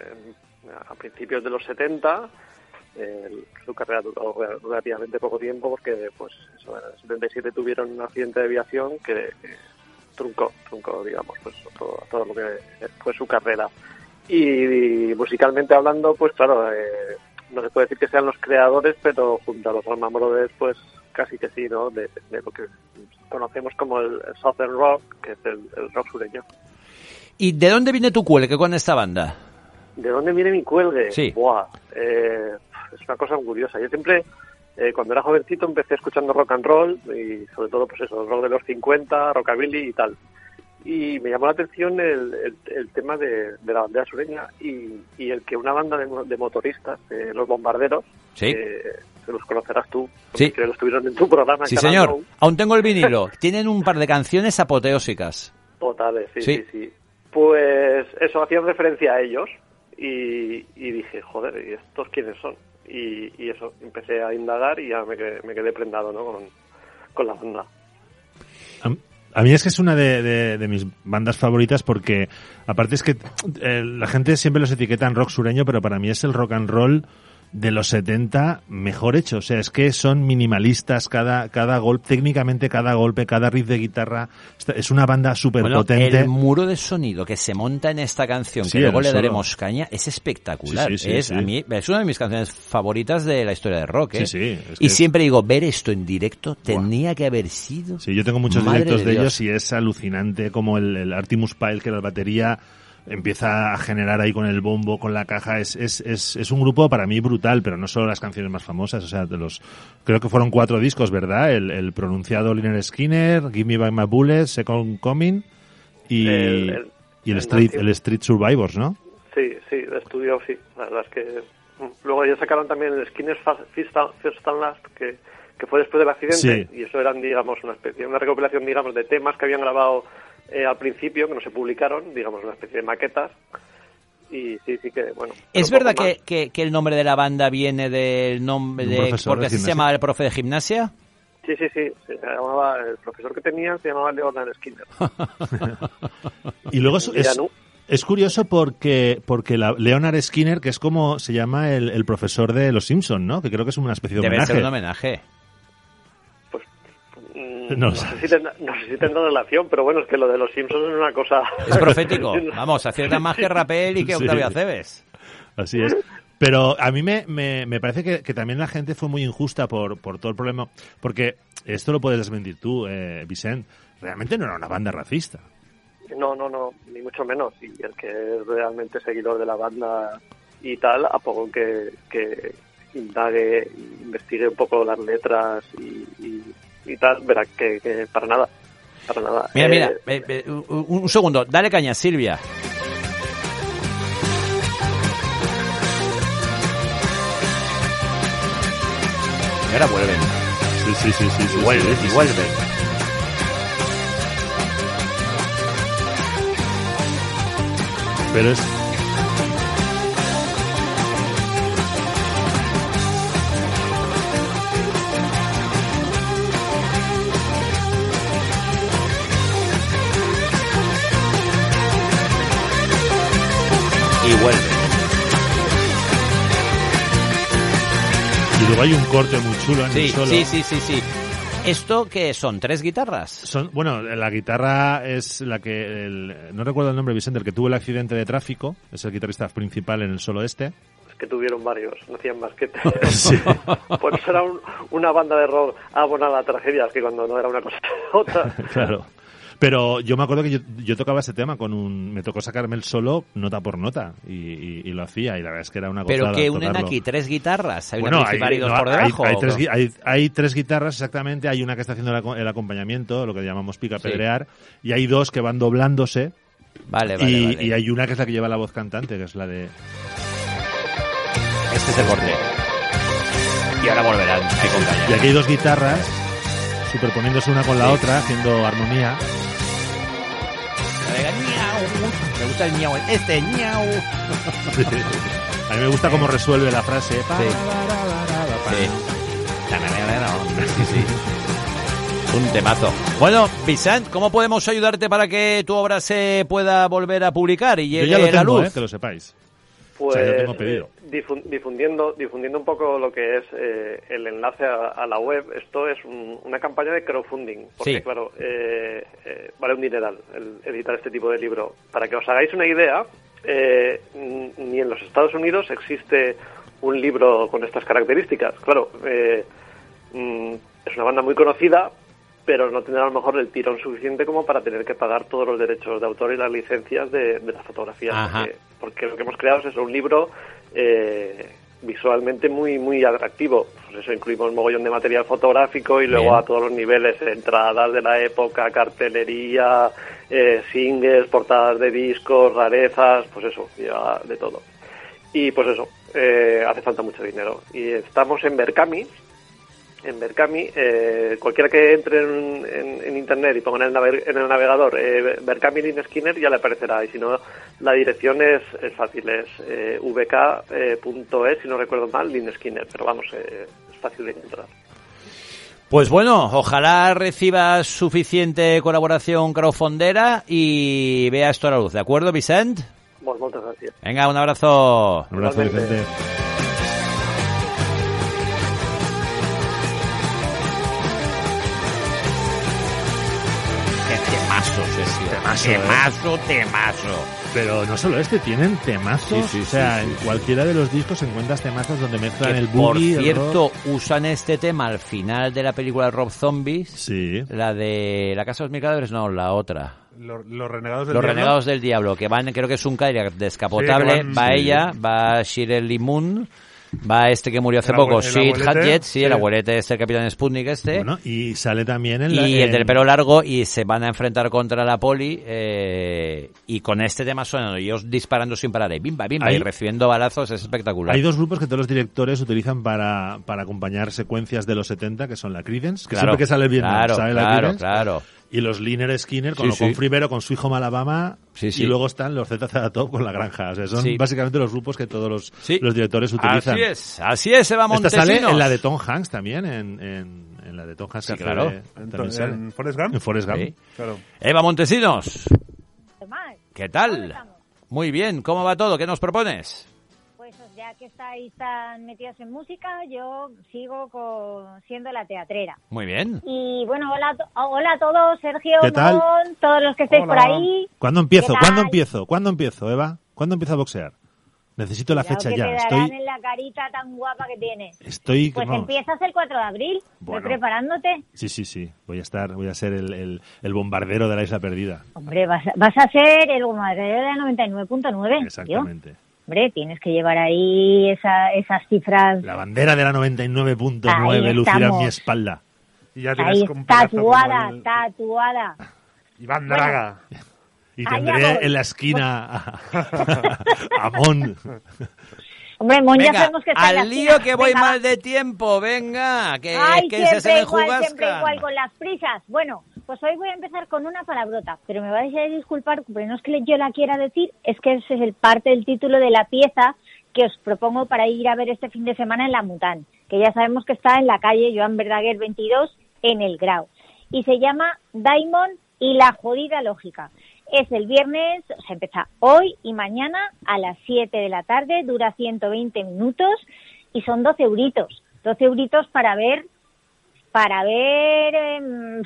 a principios de los setenta. Eh, su carrera duró relativamente poco tiempo porque, pues, eso, en el setenta y siete tuvieron un accidente de aviación que, que truncó, truncó, digamos, pues todo, todo lo que fue su carrera. Y, y musicalmente hablando, pues claro, eh, no se puede decir que sean los creadores, pero junto a los Allman Brothers, pues casi que sí, ¿no? De, de lo que conocemos como el Southern Rock, que es el, el rock sureño. ¿Y de dónde viene tu cuelgue con esta banda? ¿De dónde viene mi cuelgue? Sí. Buah, eh, es una cosa muy curiosa. Yo siempre, eh, cuando era jovencito, empecé escuchando rock and roll y sobre todo, pues eso, rock de los cincuenta, rockabilly y tal. Y me llamó la atención el, el, el tema de, de la bandera sureña y, y el que una banda de, de motoristas, eh, los Bombarderos, sí. eh, que los conocerás tú, sí. que los tuvieron en tu programa. Sí, en Canal señor. Now. Aún tengo el vinilo. Tienen un par de canciones apoteósicas. Totales, sí, sí, sí, sí. Pues eso, hacían referencia a ellos y, y dije, joder, ¿y estos quiénes son? Y, y eso, empecé a indagar y ya me quedé, me quedé prendado, ¿no? con, con la banda. A mí es que es una de, de, de mis bandas favoritas porque, aparte es que eh, la gente siempre los etiqueta en rock sureño, pero para mí es el rock and roll de los setenta mejor hecho. O sea, es que son minimalistas, cada cada golpe, técnicamente cada golpe, cada riff de guitarra. Es una banda súper bueno, potente. El muro de sonido que se monta en esta canción, sí, que luego le solo. daremos caña, es espectacular. Sí, sí, sí, es, sí. A mí, es una de mis canciones favoritas de la historia del rock. ¿eh? Sí, sí, es y que siempre es... digo, ver esto en directo tenía que haber sido... Sí, yo tengo muchos Madre directos de, de ellos y es alucinante como el, el Artemus Pyle, que era la batería, empieza a generar ahí con el bombo, con la caja. Es, es, es, es un grupo para mí brutal, pero no solo las canciones más famosas. O sea, de los, creo que fueron cuatro discos, ¿verdad? El, el pronunciado Lynyrd Skynyrd, Give Me Back My Bullets, Second Coming y El- el- y el, el Street, Native. el Street Survivors, ¿no? Sí, sí, de estudio, sí. La verdad es que... Luego ya sacaron también el Skinner's Fa- First and, First and Last, que, que fue después del accidente, Sí. y eso eran, digamos, una especie, una recopilación, digamos, de temas que habían grabado eh, al principio, que no se publicaron, digamos, una especie de maquetas. Y sí, sí que, bueno... ¿Es un poco verdad más. que, que, que el nombre de la banda viene del nombre De un de... profesor porque de así se gimnasia. llama el profe de gimnasia? Sí, sí, sí. Se llamaba, el profesor que tenía se llamaba Leonard Skinner. Y luego es, Mira, es, ¿no? es curioso porque porque la Leonard Skinner, que es como se llama el, el profesor de Los Simpson, ¿no? Que creo que es una especie de Debe homenaje. ser un homenaje. Mm, No lo no, sé sabes. si tendrá, no sé si tendrá relación, pero bueno, es que lo de los Simpsons es una cosa... Es profético. Vamos, acierta más que Rapel y que Sí. Octavio Aceves. Así es. Pero a mí me, me, me parece que, que también la gente fue muy injusta por, por todo el problema. Porque esto lo puedes desmentir tú, eh, Vicent. Realmente no era una banda racista. No, no, no, ni mucho menos. Y el que es realmente seguidor de la banda y tal, a poco que, que indague, investigue un poco las letras y, y, y tal, verá que, que para nada, para nada. Mira, Eh, mira, eh, eh, un, un segundo, dale caña, Silvia. Y ahora vuelven. Sí, sí, sí, sí. sí, Y vuelven, sí, y sí, vuelven. Pero es... Y vuelven. Y luego hay un corte muy chulo en Sí, el solo. sí, sí, sí, sí. ¿Esto qué son? ¿Tres guitarras? Son, bueno, la guitarra es la que... el- no recuerdo el nombre, Vicente, el que tuvo el accidente de tráfico. Es el guitarrista principal en el solo este. Es que tuvieron varios, no hacían más que... Sí. Pues era un- una banda de rock abonada a tragedias, que cuando no era una cosa otra. Claro. Pero yo me acuerdo que yo, yo tocaba ese tema con un... Me tocó sacarme el solo nota por nota y, y- y lo hacía y la verdad es que era una gozada ¿Pero que unen tocarlo. aquí tres guitarras? ¿Hay Bueno, una principal y dos no, por hay- debajo? Hay, ¿o tres, qué? gui- hay- hay tres guitarras exactamente, hay una que está haciendo el, aco- el acompañamiento, lo que llamamos pica Sí. pedrear, y hay dos que van doblándose. Vale, vale, y, vale. y hay una que es la que lleva la voz cantante, que es la de... Este es el corte. Y ahora volverán. Ahí con caña. Y aquí hay dos guitarras superponiéndose una con la otra, haciendo armonía. Venga, ñau. Me gusta el ñau. Este ñau. A mí me gusta cómo resuelve la frase. Pa, Sí. ra, ra, ra, ra, ra, pa. Sí. Sí, sí. Un temazo. Bueno, Vicent, ¿cómo podemos ayudarte para que tu obra se pueda volver a publicar y Yo llegue ya lo a la tengo, luz? eh, que lo sepáis. Pues O sea, yo tengo pedido. eh, difun- difundiendo difundiendo un poco lo que es eh, el enlace a, a la web. Esto es un- una campaña de crowdfunding, porque Sí. claro, eh, eh, vale un dineral el editar este tipo de libro. Para que os hagáis una idea, eh, ni en los Estados Unidos existe un libro con estas características. Claro, eh, mm, es una banda muy conocida, pero no tendrá a lo mejor el tirón suficiente como para tener que pagar todos los derechos de autor y las licencias de, de las fotografías. Porque, porque lo que hemos creado es un libro eh, visualmente muy muy atractivo. Pues eso, incluimos un mogollón de material fotográfico y luego Bien. a todos los niveles, entradas de la época, cartelería, eh, singles, portadas de discos, rarezas, pues eso, lleva de todo. Y pues eso, eh, hace falta mucho dinero. Y estamos en Berkami, en Berkami, eh, cualquiera que entre en, en, en internet y ponga en el, nave, en el navegador eh, Berkami Lynne Skinner ya le aparecerá, y si no, la dirección es, es fácil, es eh, v k punto e s, si no recuerdo mal, Lynne Skinner, pero vamos, eh, es fácil de encontrar. Pues bueno, ojalá recibas suficiente colaboración crowdfundera y vea esto a la luz, ¿de acuerdo, Vicent? Pues muchas gracias. Venga, un abrazo. Un abrazo, Vicente. Temazos, es temazo, temazo, temazo. Pero no solo este, tienen temazos. Sí, sí, o sea, sí, sí, en sí. cualquiera de los discos encuentras temazos donde mezclan Que, el boogie. por cierto, el rock. usan este tema al final de la película de Rob Zombies. Sí. La de La Casa de los Mil Cadáveres, no, la otra. Los, los renegados del Los diablo. Renegados del Diablo, que van, creo que es un Cadillac descapotable. Sí, que van- va sí. ella, va Shirley Moon, va este que murió hace El poco, abue- el Sid abuelete, Hadjet, sí, sí. el abuelete es el Capitán Sputnik este. Bueno, y sale también en la, Y el en- del pelo largo, y se van a enfrentar contra la poli, eh, y con este tema sonando, y ellos disparando sin parar, y bimba, bimba, Hay- y recibiendo balazos, es espectacular. Hay dos grupos que todos los directores utilizan para, para acompañar secuencias de los setenta, que son la Creedence, que Claro, siempre que sale el Vietnam claro, sale la claro, Creedence, claro. y los Lynyrd Skinner con, Sí, lo- con sí. Free con su hijo Malabama, Sí, sí. y luego están los Z Z Top con La Granja. O sea, son Sí. básicamente los grupos que todos los, los directores utilizan. Así es, así es, Eva Esta Montesinos. sale en la de Tom Hanks también, en, en, en la de Tom Hanks. Sí, que claro. hace de- En, también sale. en Forrest Gump. En Forrest Gump. Sí. Claro. Eva Montesinos, Tomás, ¿qué tal? Muy bien, ¿cómo va todo? ¿Qué nos propones? pues ya que estáis tan metidos en música, yo sigo con, siendo la teatrera. Muy bien. Y bueno, hola, a to- hola a todos, Sergio, ¿Qué tal? Mon, todos los que estéis Hola. por ahí. ¿Cuándo empiezo? ¿Qué ¿Cuándo tal? empiezo? ¿Cuándo empiezo, Eva? ¿Cuándo empiezo a boxear? Necesito la Cuidado fecha que ya. te darán Estoy, en la carita tan guapa que tienes. estoy, Pues vamos. empiezas el cuatro de abril, ve Bueno. preparándote. Sí, sí, sí. Voy a estar, voy a ser el, el, el bombardero de la isla perdida. Hombre, vas, a- vas a ser el bombardero de la noventa y nueve punto nueve. Exactamente. Hombre, tienes que llevar ahí esa, esas cifras. La bandera de la noventa y nueve punto nueve Ahí lucirá en estamos. mi espalda. Y ya Ahí, tatuada, tatuada. Iván Bueno. Draga. Y Allá tendré voy. en la esquina a, a Mon. Hombre, Mon, ya Venga, sabemos que está en la al lío esquina. que voy Venga, mal va. de tiempo, venga, que, Ay, que se se siempre me igual, jugasca. siempre igual con las prisas. Bueno, pues hoy voy a empezar con una palabrota, pero me vais a disculpar, porque no es que yo la quiera decir, es que ese es el parte del título de la pieza que os propongo para ir a ver este fin de semana en la Mután, que ya sabemos que está en la calle Joan Verdaguer veintidós, en el Grau. Y se llama Diamond y la jodida lógica. Es el viernes, o sea, empieza hoy y mañana a las siete de la tarde, dura ciento veinte minutos y son doce euritos. doce euritos para ver, para ver eh,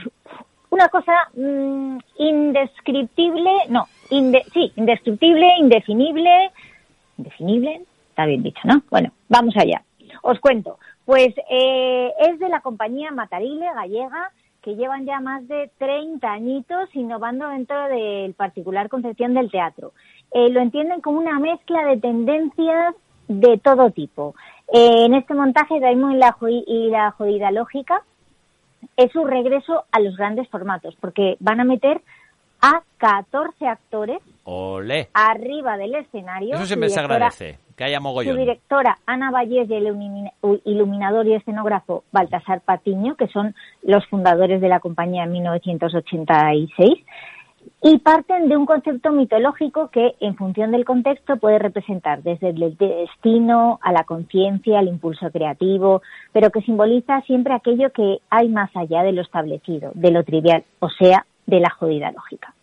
una cosa mm, indescriptible, no, inde, sí, indescriptible, indefinible, indefinible, está bien dicho, ¿no? Bueno, vamos allá. Os cuento. Pues eh, es de la compañía Matarile gallega, que llevan ya más de treinta añitos innovando dentro del particular concepción del teatro. Eh, lo entienden como una mezcla de tendencias de todo tipo. Eh, en este montaje, Daimon y la, jodi- y la jodida lógica es su regreso a los grandes formatos, porque van a meter a catorce actores Olé. arriba del escenario. Eso siempre Su se directora- agradece, que haya Su mogollón. directora, Ana Vallés, y el ilumina- iluminador y escenógrafo Baltasar Patiño, que son los fundadores de la compañía en mil novecientos ochenta y seis, y parten de un concepto mitológico que, en función del contexto, puede representar desde el destino a la conciencia, al impulso creativo, pero que simboliza siempre aquello que hay más allá de lo establecido, de lo trivial, o sea, de la jodida lógica.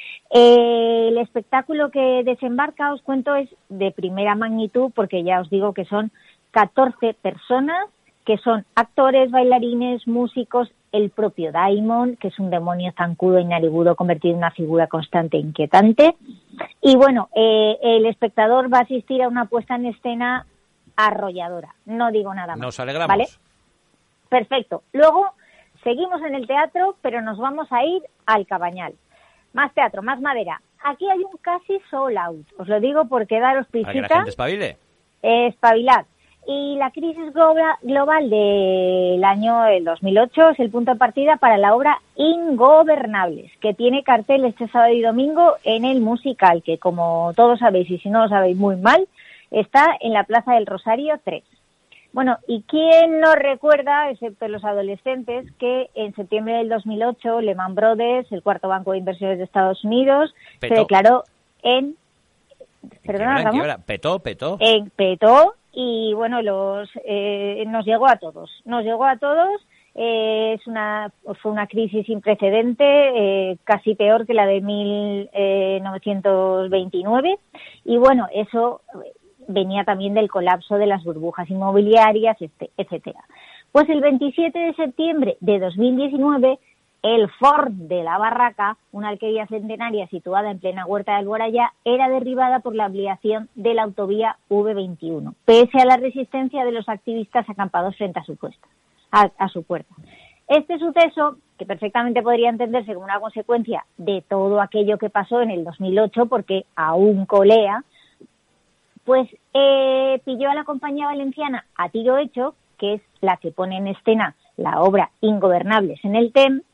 Eh, el espectáculo que desembarca, os cuento, es de primera magnitud, porque ya os digo que son catorce personas, que son actores, bailarines, músicos el propio Daimon, que es un demonio zancudo y narigudo convertido en una figura constante e inquietante. Y bueno, eh, el espectador va a asistir a una puesta en escena arrolladora. No digo nada más. Nos alegramos. ¿Vale? Perfecto. Luego seguimos en el teatro, pero nos vamos a ir al Cabañal. Más teatro, más madera. Aquí hay un casi sold out. Os lo digo porque daros Para que la pisita. gente espabile. Espabilar. Y la crisis globa- global del año el dos mil ocho es el punto de partida para la obra Ingobernables, que tiene cartel este sábado y domingo en el musical, que como todos sabéis, y si no lo sabéis muy mal, está en la Plaza del Rosario tres. Bueno, ¿y quién no recuerda, excepto los adolescentes, que en septiembre del dos mil ocho Lehman Brothers, el cuarto banco de inversiones de Estados Unidos, Petó. se declaró en... Perdona, ¿En qué Ramón. hora? Petó, petó. En petó y bueno, los eh, nos llegó a todos. Nos llegó a todos. Eh, es una fue una crisis sin precedente, eh, casi peor que la de mil novecientos veintinueve. Y bueno, eso venía también del colapso de las burbujas inmobiliarias, este, etcétera. Pues el veintisiete de septiembre de dos mil diecinueve, el Ford de la Barraca, una alquería centenaria situada en plena huerta de Alboraya, era derribada por la ampliación de la autovía V veintiuno, pese a la resistencia de los activistas acampados frente a su, puesta, a, a su puerta. Este suceso, que perfectamente podría entenderse como una consecuencia de todo aquello que pasó en el dos mil ocho, porque aún colea, pues eh, pilló a la compañía valenciana a tiro hecho, que es la que pone en escena la obra Ingobernables en el T E M,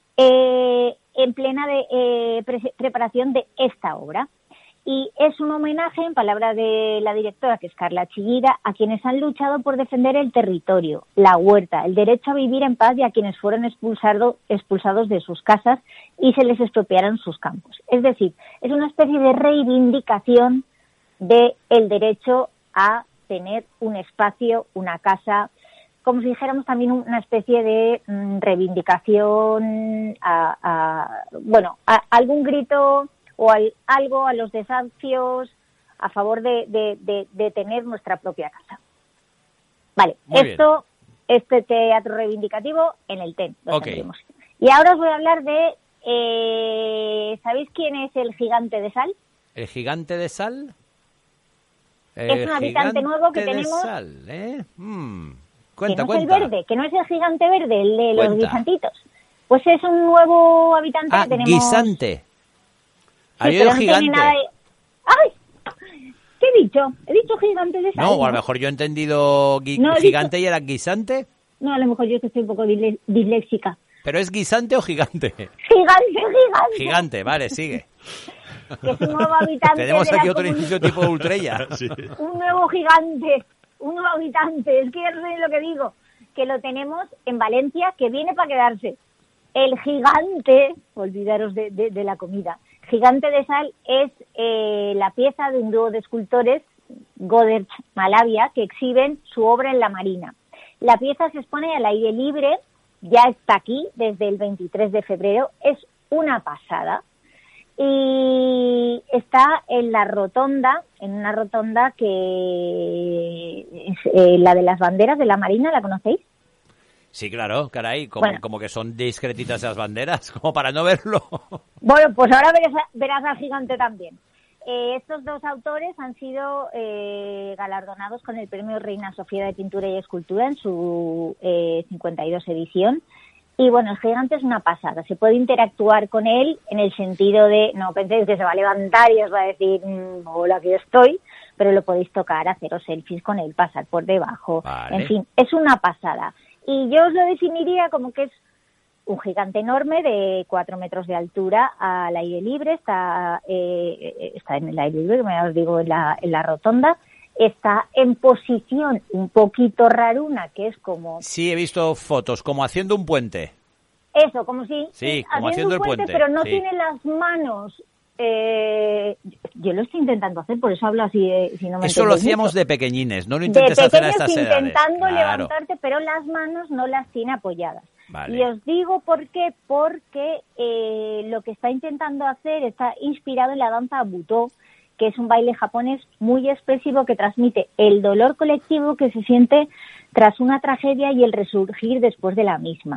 Eh, en plena de, eh, pre- preparación de esta obra. Y es un homenaje, en palabras de la directora, que es Carla Chillida, a quienes han luchado por defender el territorio, la huerta, el derecho a vivir en paz y a quienes fueron expulsado, expulsados de sus casas y se les expropiaron sus campos. Es decir, es una especie de reivindicación del derecho a tener un espacio, una casa, como si dijéramos también una especie de mm, reivindicación a, a bueno, a, algún grito o al, algo a los desafios a favor de, de, de, de tener nuestra propia casa. Vale, Muy esto, este teatro reivindicativo en el T E M. Lo Ok. tendremos. Y ahora os voy a hablar de, eh, ¿sabéis quién es el gigante de sal? ¿El gigante de sal? Es un habitante nuevo que gigante de tenemos. sal, ¿eh? Mm. Que Cuenta, no cuenta. es el verde, que no es el gigante verde, el de los Cuenta. guisantitos. Pues es un nuevo habitante Ah, que tenemos. guisante. Sí, Había pero oído no tiene gigante. nada de- ¡Ay! ¿Qué he dicho? He dicho gigante de sal. No, o a lo mejor yo he entendido gui- No, he gigante y era guisante. No, a lo mejor yo que estoy un poco disle- disléxica. ¿Pero es guisante o gigante? Gigante, gigante. Gigante, vale, sigue. Que es un nuevo habitante Tenemos de aquí la otro comuni- inicio tipo Ultrella. Un nuevo gigante. Un nuevo habitante. Es que ya sé lo que digo. Que lo tenemos en Valencia, que viene para quedarse. El gigante, olvidaros de, de, de la comida, Gigante de Sal es eh, la pieza de un dúo de escultores, Godert Malavia, que exhiben su obra en la Marina. La pieza se expone al aire libre, ya está aquí desde el veintitrés de febrero, es una pasada. Y está en la rotonda, en una rotonda que es eh, la de las banderas de la Marina, ¿la conocéis? Sí, claro, caray, como, Bueno. como que son discretitas esas banderas, como para no verlo. Bueno, pues ahora verás, verás al gigante también. Eh, estos dos autores han sido eh, galardonados con el Premio Reina Sofía de Pintura y Escultura en su eh, cincuenta y dos edición. Y bueno, el gigante es una pasada. Se puede interactuar con él en el sentido de, no penséis que se va a levantar y os va a decir, mmm, hola, aquí estoy, pero lo podéis tocar, haceros selfies con él, pasar por debajo. Vale. En fin, es una pasada. Y yo os lo definiría como que es un gigante enorme de cuatro metros de altura al aire libre, está, eh, está en el aire libre, como ya os digo, en la, en la rotonda, está en posición un poquito raruna, que es como Sí, he visto fotos, como haciendo un puente. eso, como si Sí, como haciendo un el puente, pero no sí. tiene las manos. Eh, yo lo estoy intentando hacer, por eso hablo así, eh, si no me Eso lo entendéis hacíamos mucho. de pequeñines, no lo De intentes hacer a pequeños estas edades. intentando Claro. levantarte, pero las manos no las tiene apoyadas. Vale. Y os digo por qué, porque eh, lo que está intentando hacer está inspirado en la danza Butô, que es un baile japonés muy expresivo que transmite el dolor colectivo que se siente tras una tragedia y el resurgir después de la misma.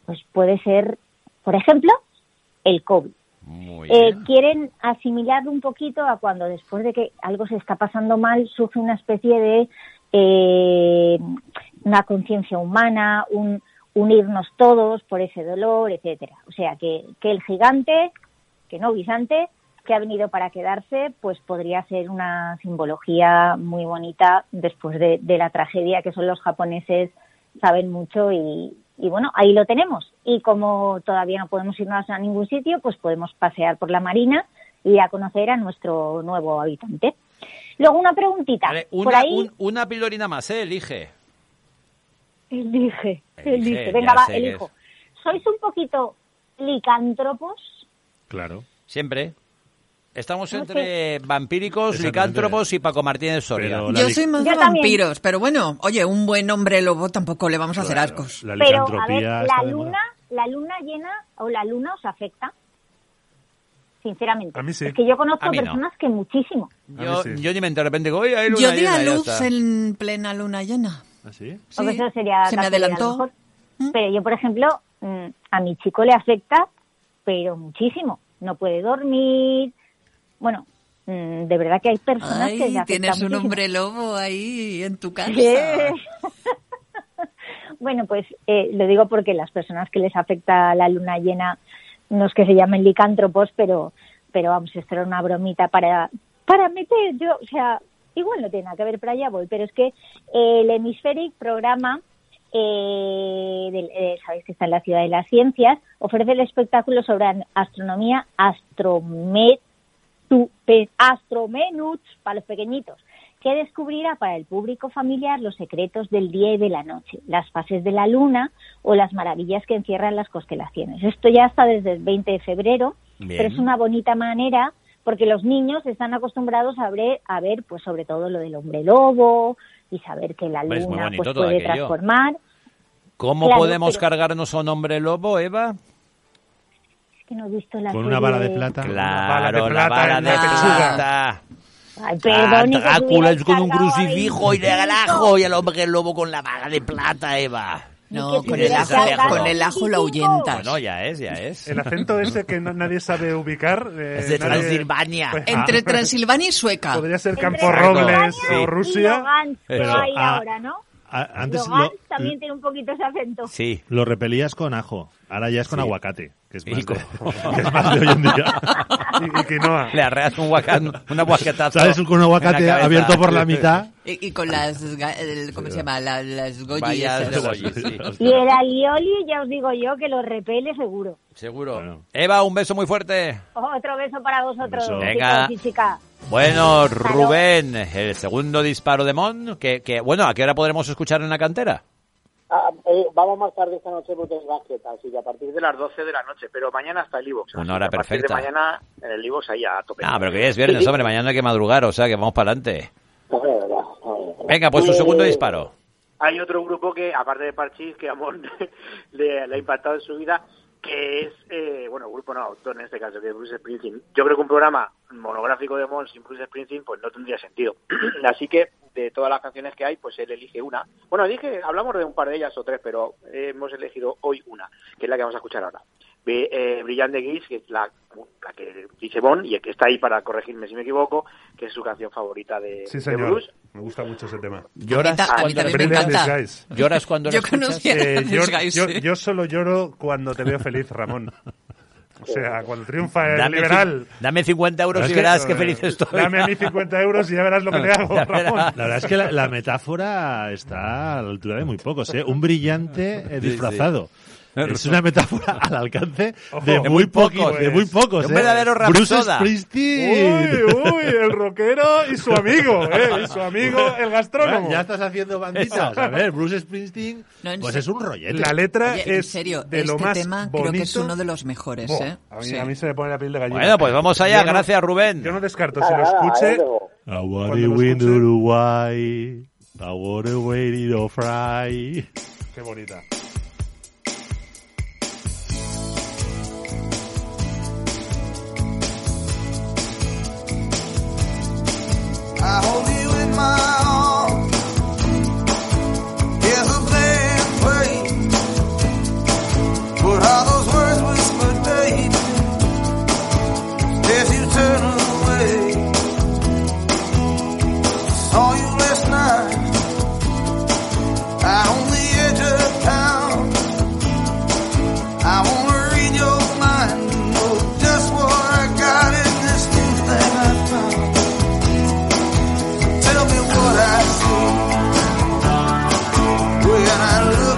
pues puede ser, por ejemplo, el COVID. Muy Eh, bien. quieren asimilarlo un poquito a cuando después de que algo se está pasando mal surge una especie de eh, una conciencia humana, un unirnos todos por ese dolor, etcétera. O sea que, que el gigante, que no guisante, que ha venido para quedarse, pues podría ser una simbología muy bonita después de, de la tragedia, que son los japoneses, saben mucho y, y bueno, ahí lo tenemos. Y como todavía no podemos irnos a ningún sitio, pues podemos pasear por la marina y a conocer a nuestro nuevo habitante. Luego una preguntita. Vale, una, por ahí... un- una pildorina más, ¿eh? Elige. Elige, Elige, elige. ya Venga, va, sé que elijo. ¿Sois un poquito licántropos? Claro. Siempre. Estamos No entre vampíricos, Exactamente. licántropos y Paco Martínez Soria. Pero la Yo li- soy más Yo de también. vampiros, pero bueno, oye, un buen hombre lobo tampoco le vamos a hacer Claro, ascos. la Pero, a ver, licantropía la está de moda. luna, la luna llena o la luna os afecta, sinceramente. A mí sí. Es que yo conozco A mí no. personas que muchísimo. Yo, sí. yo ni me entero, de repente digo, oye, hay luna Yo di a llena, y ya luz está. en plena luna llena. ¿Ah, sí? Sí, Porque eso sería se me casualidad, a lo adelantó. mejor. ¿Mm? Pero yo, por ejemplo, mm, a mi chico le afecta, pero muchísimo. No puede dormir. Bueno, mm, de verdad que hay personas que le Ay, afecta tienes un muchísimo. hombre lobo ahí en tu casa. Sí. Bueno, pues eh, lo digo porque las personas que les afecta la luna llena no es que se llamen licántropos, pero pero vamos, esto era una bromita para para meter yo, o sea, igual no tiene nada que ver, pero allá voy, pero es que eh, el Hemispheric programa, eh, del- eh, sabéis que está en la Ciudad de las Ciencias, ofrece el espectáculo sobre an- astronomía Astromet tu- pe- Astromenuts para los pequeñitos, que descubrirá para el público familiar los secretos del día y de la noche, las fases de la luna o las maravillas que encierran las constelaciones. Esto ya está desde el veinte de febrero, Bien. pero es una bonita manera porque los niños están acostumbrados a ver, a ver pues sobre todo lo del hombre lobo y saber que la Hombre, es muy luna bonito pues todo puede aquello. transformar. ¿Cómo Claro, podemos pero- cargarnos a un hombre lobo, Eva? Es que no he visto la Con una serie bala de plata. Claro, bala de la plata bala en de la pechuga. plata. Ay, perdón, ni que Drácula tuvierais es con un cargado a crucifijo y le veinticinco. agajo y al hombre lobo con la bala de plata, Eva. No, que con el tuvieras ajo, cargado con el ajo lo ahuyentas. Bueno, ya es, ya es. El acento ese que no- nadie sabe ubicar. eh, Es de nadie- Transilvania. Pues, Entre ah, Transilvania y Sueca. Podría ser Entre Campo Transilvania Robles Sí. o Rusia. Y Logan, que Pero, va ahí ah, ahora, ¿no? A- Antes Logan lo, también tiene un poquito ese acento. Sí. lo repelías con ajo, ahora ya es con aguacate, que es Y más, con- de, que es más de hoy en día. Y, y quinoa. Le arreas un guacan, un aguacatazo. ¿Sabes? Con un en aguacate la cabeza. abierto por la mitad. Y, y con las, ga- el- ¿cómo se llama? La- las goji Vallas esas. de goji, sí. Y el alioli, ya os digo yo, que lo repele seguro. Seguro. Bueno. Eva, un beso muy fuerte. Otro beso para vosotros, beso. Venga. chicos y chicas. Bueno, Rubén, el segundo disparo de Mon, que, que, bueno, ¿a qué hora podremos escuchar en la cantera? Ah, eh, vamos más tarde esta noche porque es básquet, así que a partir de las doce de la noche, pero mañana está el iVoox. Una así hora que a partir perfecta. de mañana en el iVoox ahí a tope. Ah, pero que es viernes, hombre, mañana hay que madrugar, o sea que vamos para adelante. No, de verdad, no, de verdad. Venga, pues tu Eh, segundo disparo. Hay otro grupo que, aparte de Parchís, que a Mon le, le ha impactado en su vida, que es, eh, bueno, grupo no, autor en este caso, que es Bruce Springsteen. Yo creo que un programa monográfico de Mon sin Bruce Springsteen, pues no tendría sentido. Así que, de todas las canciones que hay, pues él elige una. Bueno, dije, hablamos de un par de ellas o tres, pero eh, hemos elegido hoy una, que es la que vamos a escuchar ahora. Be- eh, Brillant de Guise, que es la, la que dice Bon, y el que está ahí para corregirme si me equivoco, que es su canción favorita de, Sí, de señor. Bruce. Me gusta mucho ese tema. ¿Lloras A mí cuando también me Brilliant encanta. Disguise. ¿Lloras cuando Yo la escuchas? conocí a Eh, yo, Disguise, yo, sí. yo solo lloro cuando te veo feliz, Ramón. O sea, cuando triunfa el Dame, liberal. cin- dame cincuenta euros Es y que- verás qué feliz estoy. Dame a mí cincuenta euros y ya verás lo que le hago, Ya Ramón. verás. La verdad es que la, la metáfora está a la altura de muy pocos, ¿eh? Un brillante eh, disfrazado. Es una metáfora al alcance Ojo, de de muy muy pocos, pocos, de muy pocos, de un ¿eh? verdadero Bruce Rapsoda. Springsteen. Uy, uy, el rockero y su amigo, ¿eh? Y su amigo, el gastrónomo. Ya estás haciendo banditas. A ver, Bruce Springsteen, No, en pues serio. es un rollete. La letra Oye, en es serio, de este lo más tema bonito. creo que es uno de los mejores, Buah, ¿eh? a, mí, Sí. a mí se me pone la piel de gallina. Bueno, pues vamos allá, Yo no- gracias Rubén. Yo no descarto, si lo Nada, nada, escuche... ahí luego. I want Cuando it lo win escuche- Uruguay. I want it wait it or fry. Qué bonita. I hold you in my arms. Here's a blank plate.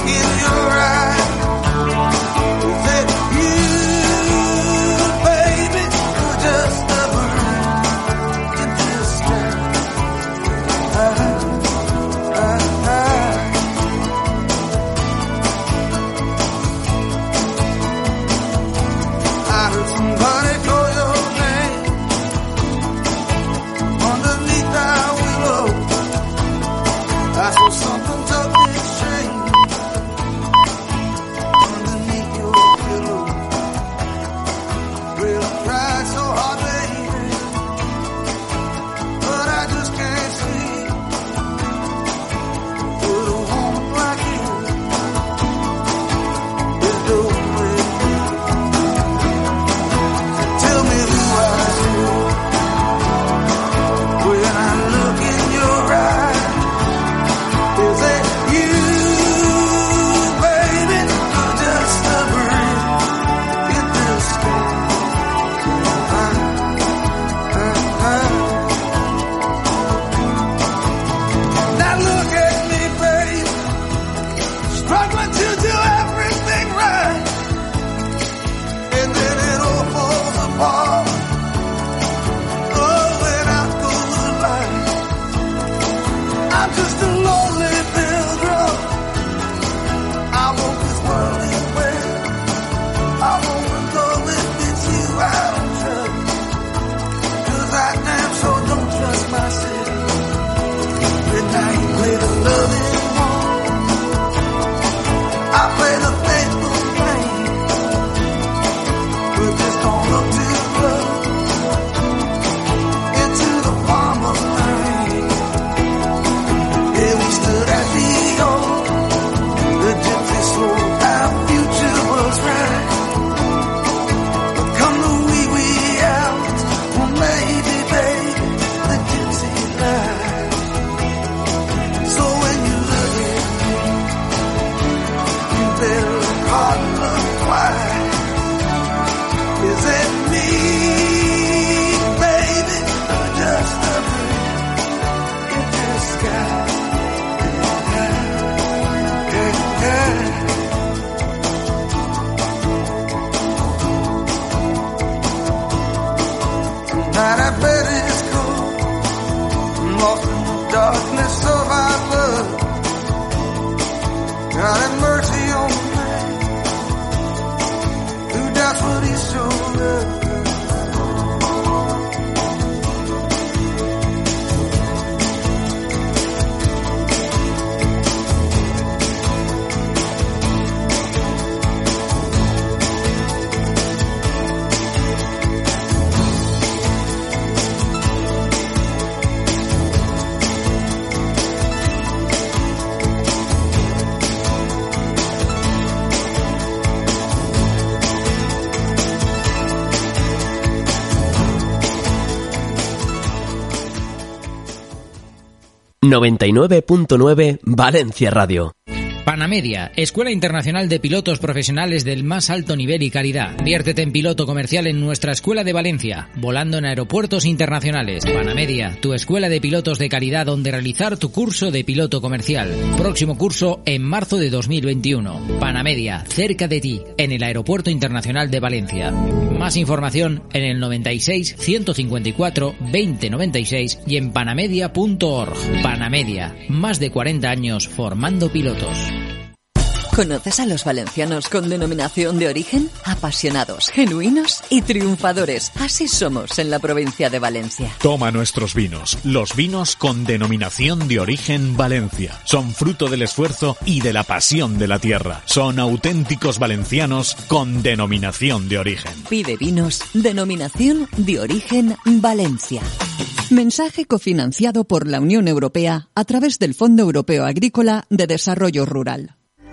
noventa y nueve punto nueve Valencia Radio. Panamedia, Escuela Internacional de Pilotos Profesionales del más alto nivel y calidad. Viértete en piloto comercial en nuestra Escuela de Valencia, volando en aeropuertos internacionales. Panamedia, tu escuela de pilotos de calidad donde realizar tu curso de piloto comercial. Próximo curso en marzo de dos mil veintiuno. Panamedia, cerca de ti, en el Aeropuerto Internacional de Valencia. Más información en el noventa y seis, ciento cincuenta y cuatro, veinte noventa y seis y en panamedia punto org. Panamedia, más de cuarenta años formando pilotos. ¿Conoces a los valencianos con denominación de origen? Apasionados, genuinos y triunfadores. Así somos en la provincia de Valencia. Toma nuestros vinos, los vinos con denominación de origen Valencia. Son fruto del esfuerzo y de la pasión de la tierra. Son auténticos valencianos con denominación de origen. Pide vinos, denominación de origen Valencia. Mensaje cofinanciado por la Unión Europea a través del Fondo Europeo Agrícola de Desarrollo Rural.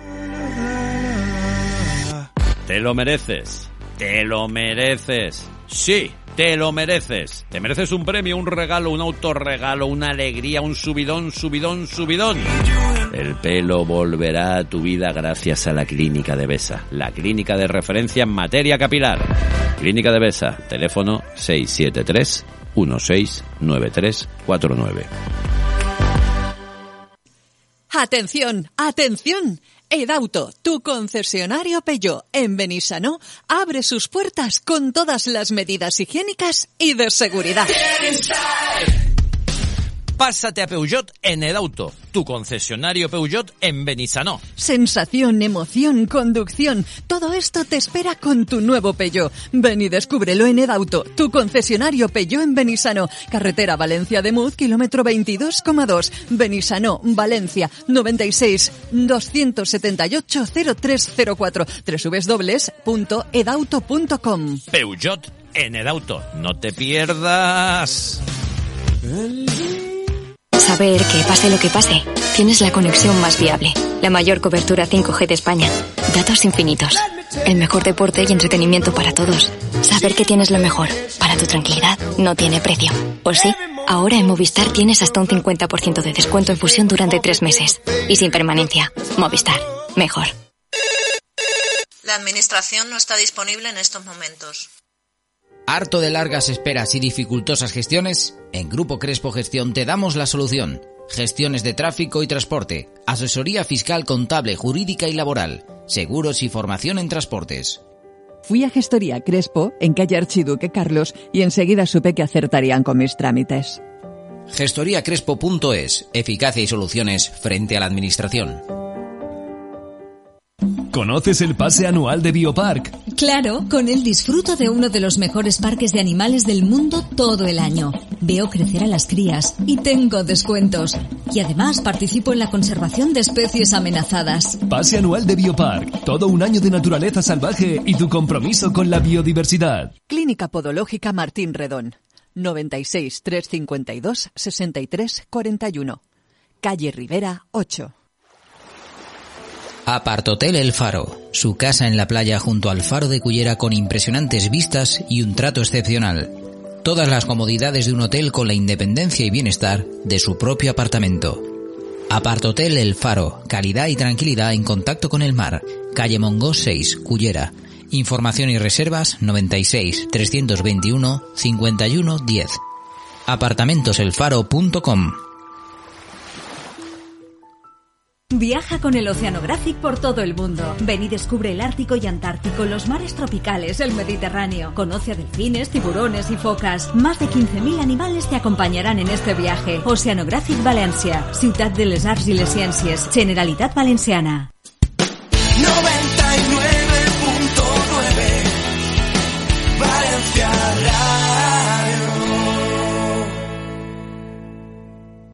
Te lo mereces, te lo mereces, sí, te lo mereces. Te mereces un premio, un regalo, un autorregalo, una alegría, un subidón, subidón, subidón. El pelo volverá a tu vida gracias a la Clínica de Besa, la clínica de referencia en materia capilar. Clínica de Besa, teléfono seis siete tres, uno seis, nueve tres cuatro nueve. Atención, atención. Edauto, tu concesionario Peugeot en Benissanó, abre sus puertas con todas las medidas higiénicas y de seguridad. Pásate a Peugeot en Edauto, tu concesionario Peugeot en Benissanó. Sensación, emoción, conducción, todo esto te espera con tu nuevo Peugeot. Ven y descúbrelo en Edauto, tu concesionario Peugeot en Benissanó. Carretera Valencia de Muz, kilómetro veintidós coma dos. Benissanó, Valencia, noventa y seis, doscientos setenta y ocho, cero tres cero cuatro. doble u doble u doble u punto edauto punto com. Peugeot en Edauto, no te pierdas. Saber que pase lo que pase, tienes la conexión más viable, la mayor cobertura cinco G de España, datos infinitos, el mejor deporte y entretenimiento para todos. Saber que tienes lo mejor para tu tranquilidad no tiene precio. ¿O sí? Ahora en Movistar tienes hasta un cincuenta por ciento de descuento en fusión durante tres meses. Y sin permanencia. Movistar. Mejor. La administración no está disponible en estos momentos. ¿Harto de largas esperas y dificultosas gestiones? En Grupo Crespo Gestión te damos la solución. Gestiones de tráfico y transporte, asesoría fiscal, contable, jurídica y laboral, seguros y formación en transportes. Fui a Gestoría Crespo, en calle Archiduque Carlos, y enseguida supe que acertarían con mis trámites. gestoría crespo punto es. Eficacia y soluciones frente a la administración. ¿Conoces el pase anual de Biopark? Claro, con él disfruto de uno de los mejores parques de animales del mundo todo el año. Veo crecer a las crías y tengo descuentos. Y además participo en la conservación de especies amenazadas. Pase anual de Biopark. Todo un año de naturaleza salvaje y tu compromiso con la biodiversidad. Clínica Podológica Martín Redón. noventa y seis, trescientos cincuenta y dos, sesenta y tres cuarenta y uno. Calle Rivera, ocho. Apartotel El Faro, su casa en la playa junto al faro de Cullera con impresionantes vistas y un trato excepcional. Todas las comodidades de un hotel con la independencia y bienestar de su propio apartamento. Apartotel El Faro, calidad y tranquilidad en contacto con el mar. Calle Mongós seis, Cullera. Información y reservas noventa y seis, trescientos veintiuno, cincuenta y uno, diez. apartamentos el faro punto com. Viaja con el Oceanographic por todo el mundo. Ven y descubre el Ártico y Antártico, los mares tropicales, el Mediterráneo. Conoce a delfines, tiburones y focas. Más de quince mil animales te acompañarán en este viaje. Oceanographic Valencia, Ciutat de les Arts i les Ciències, Generalitat Valenciana. noventa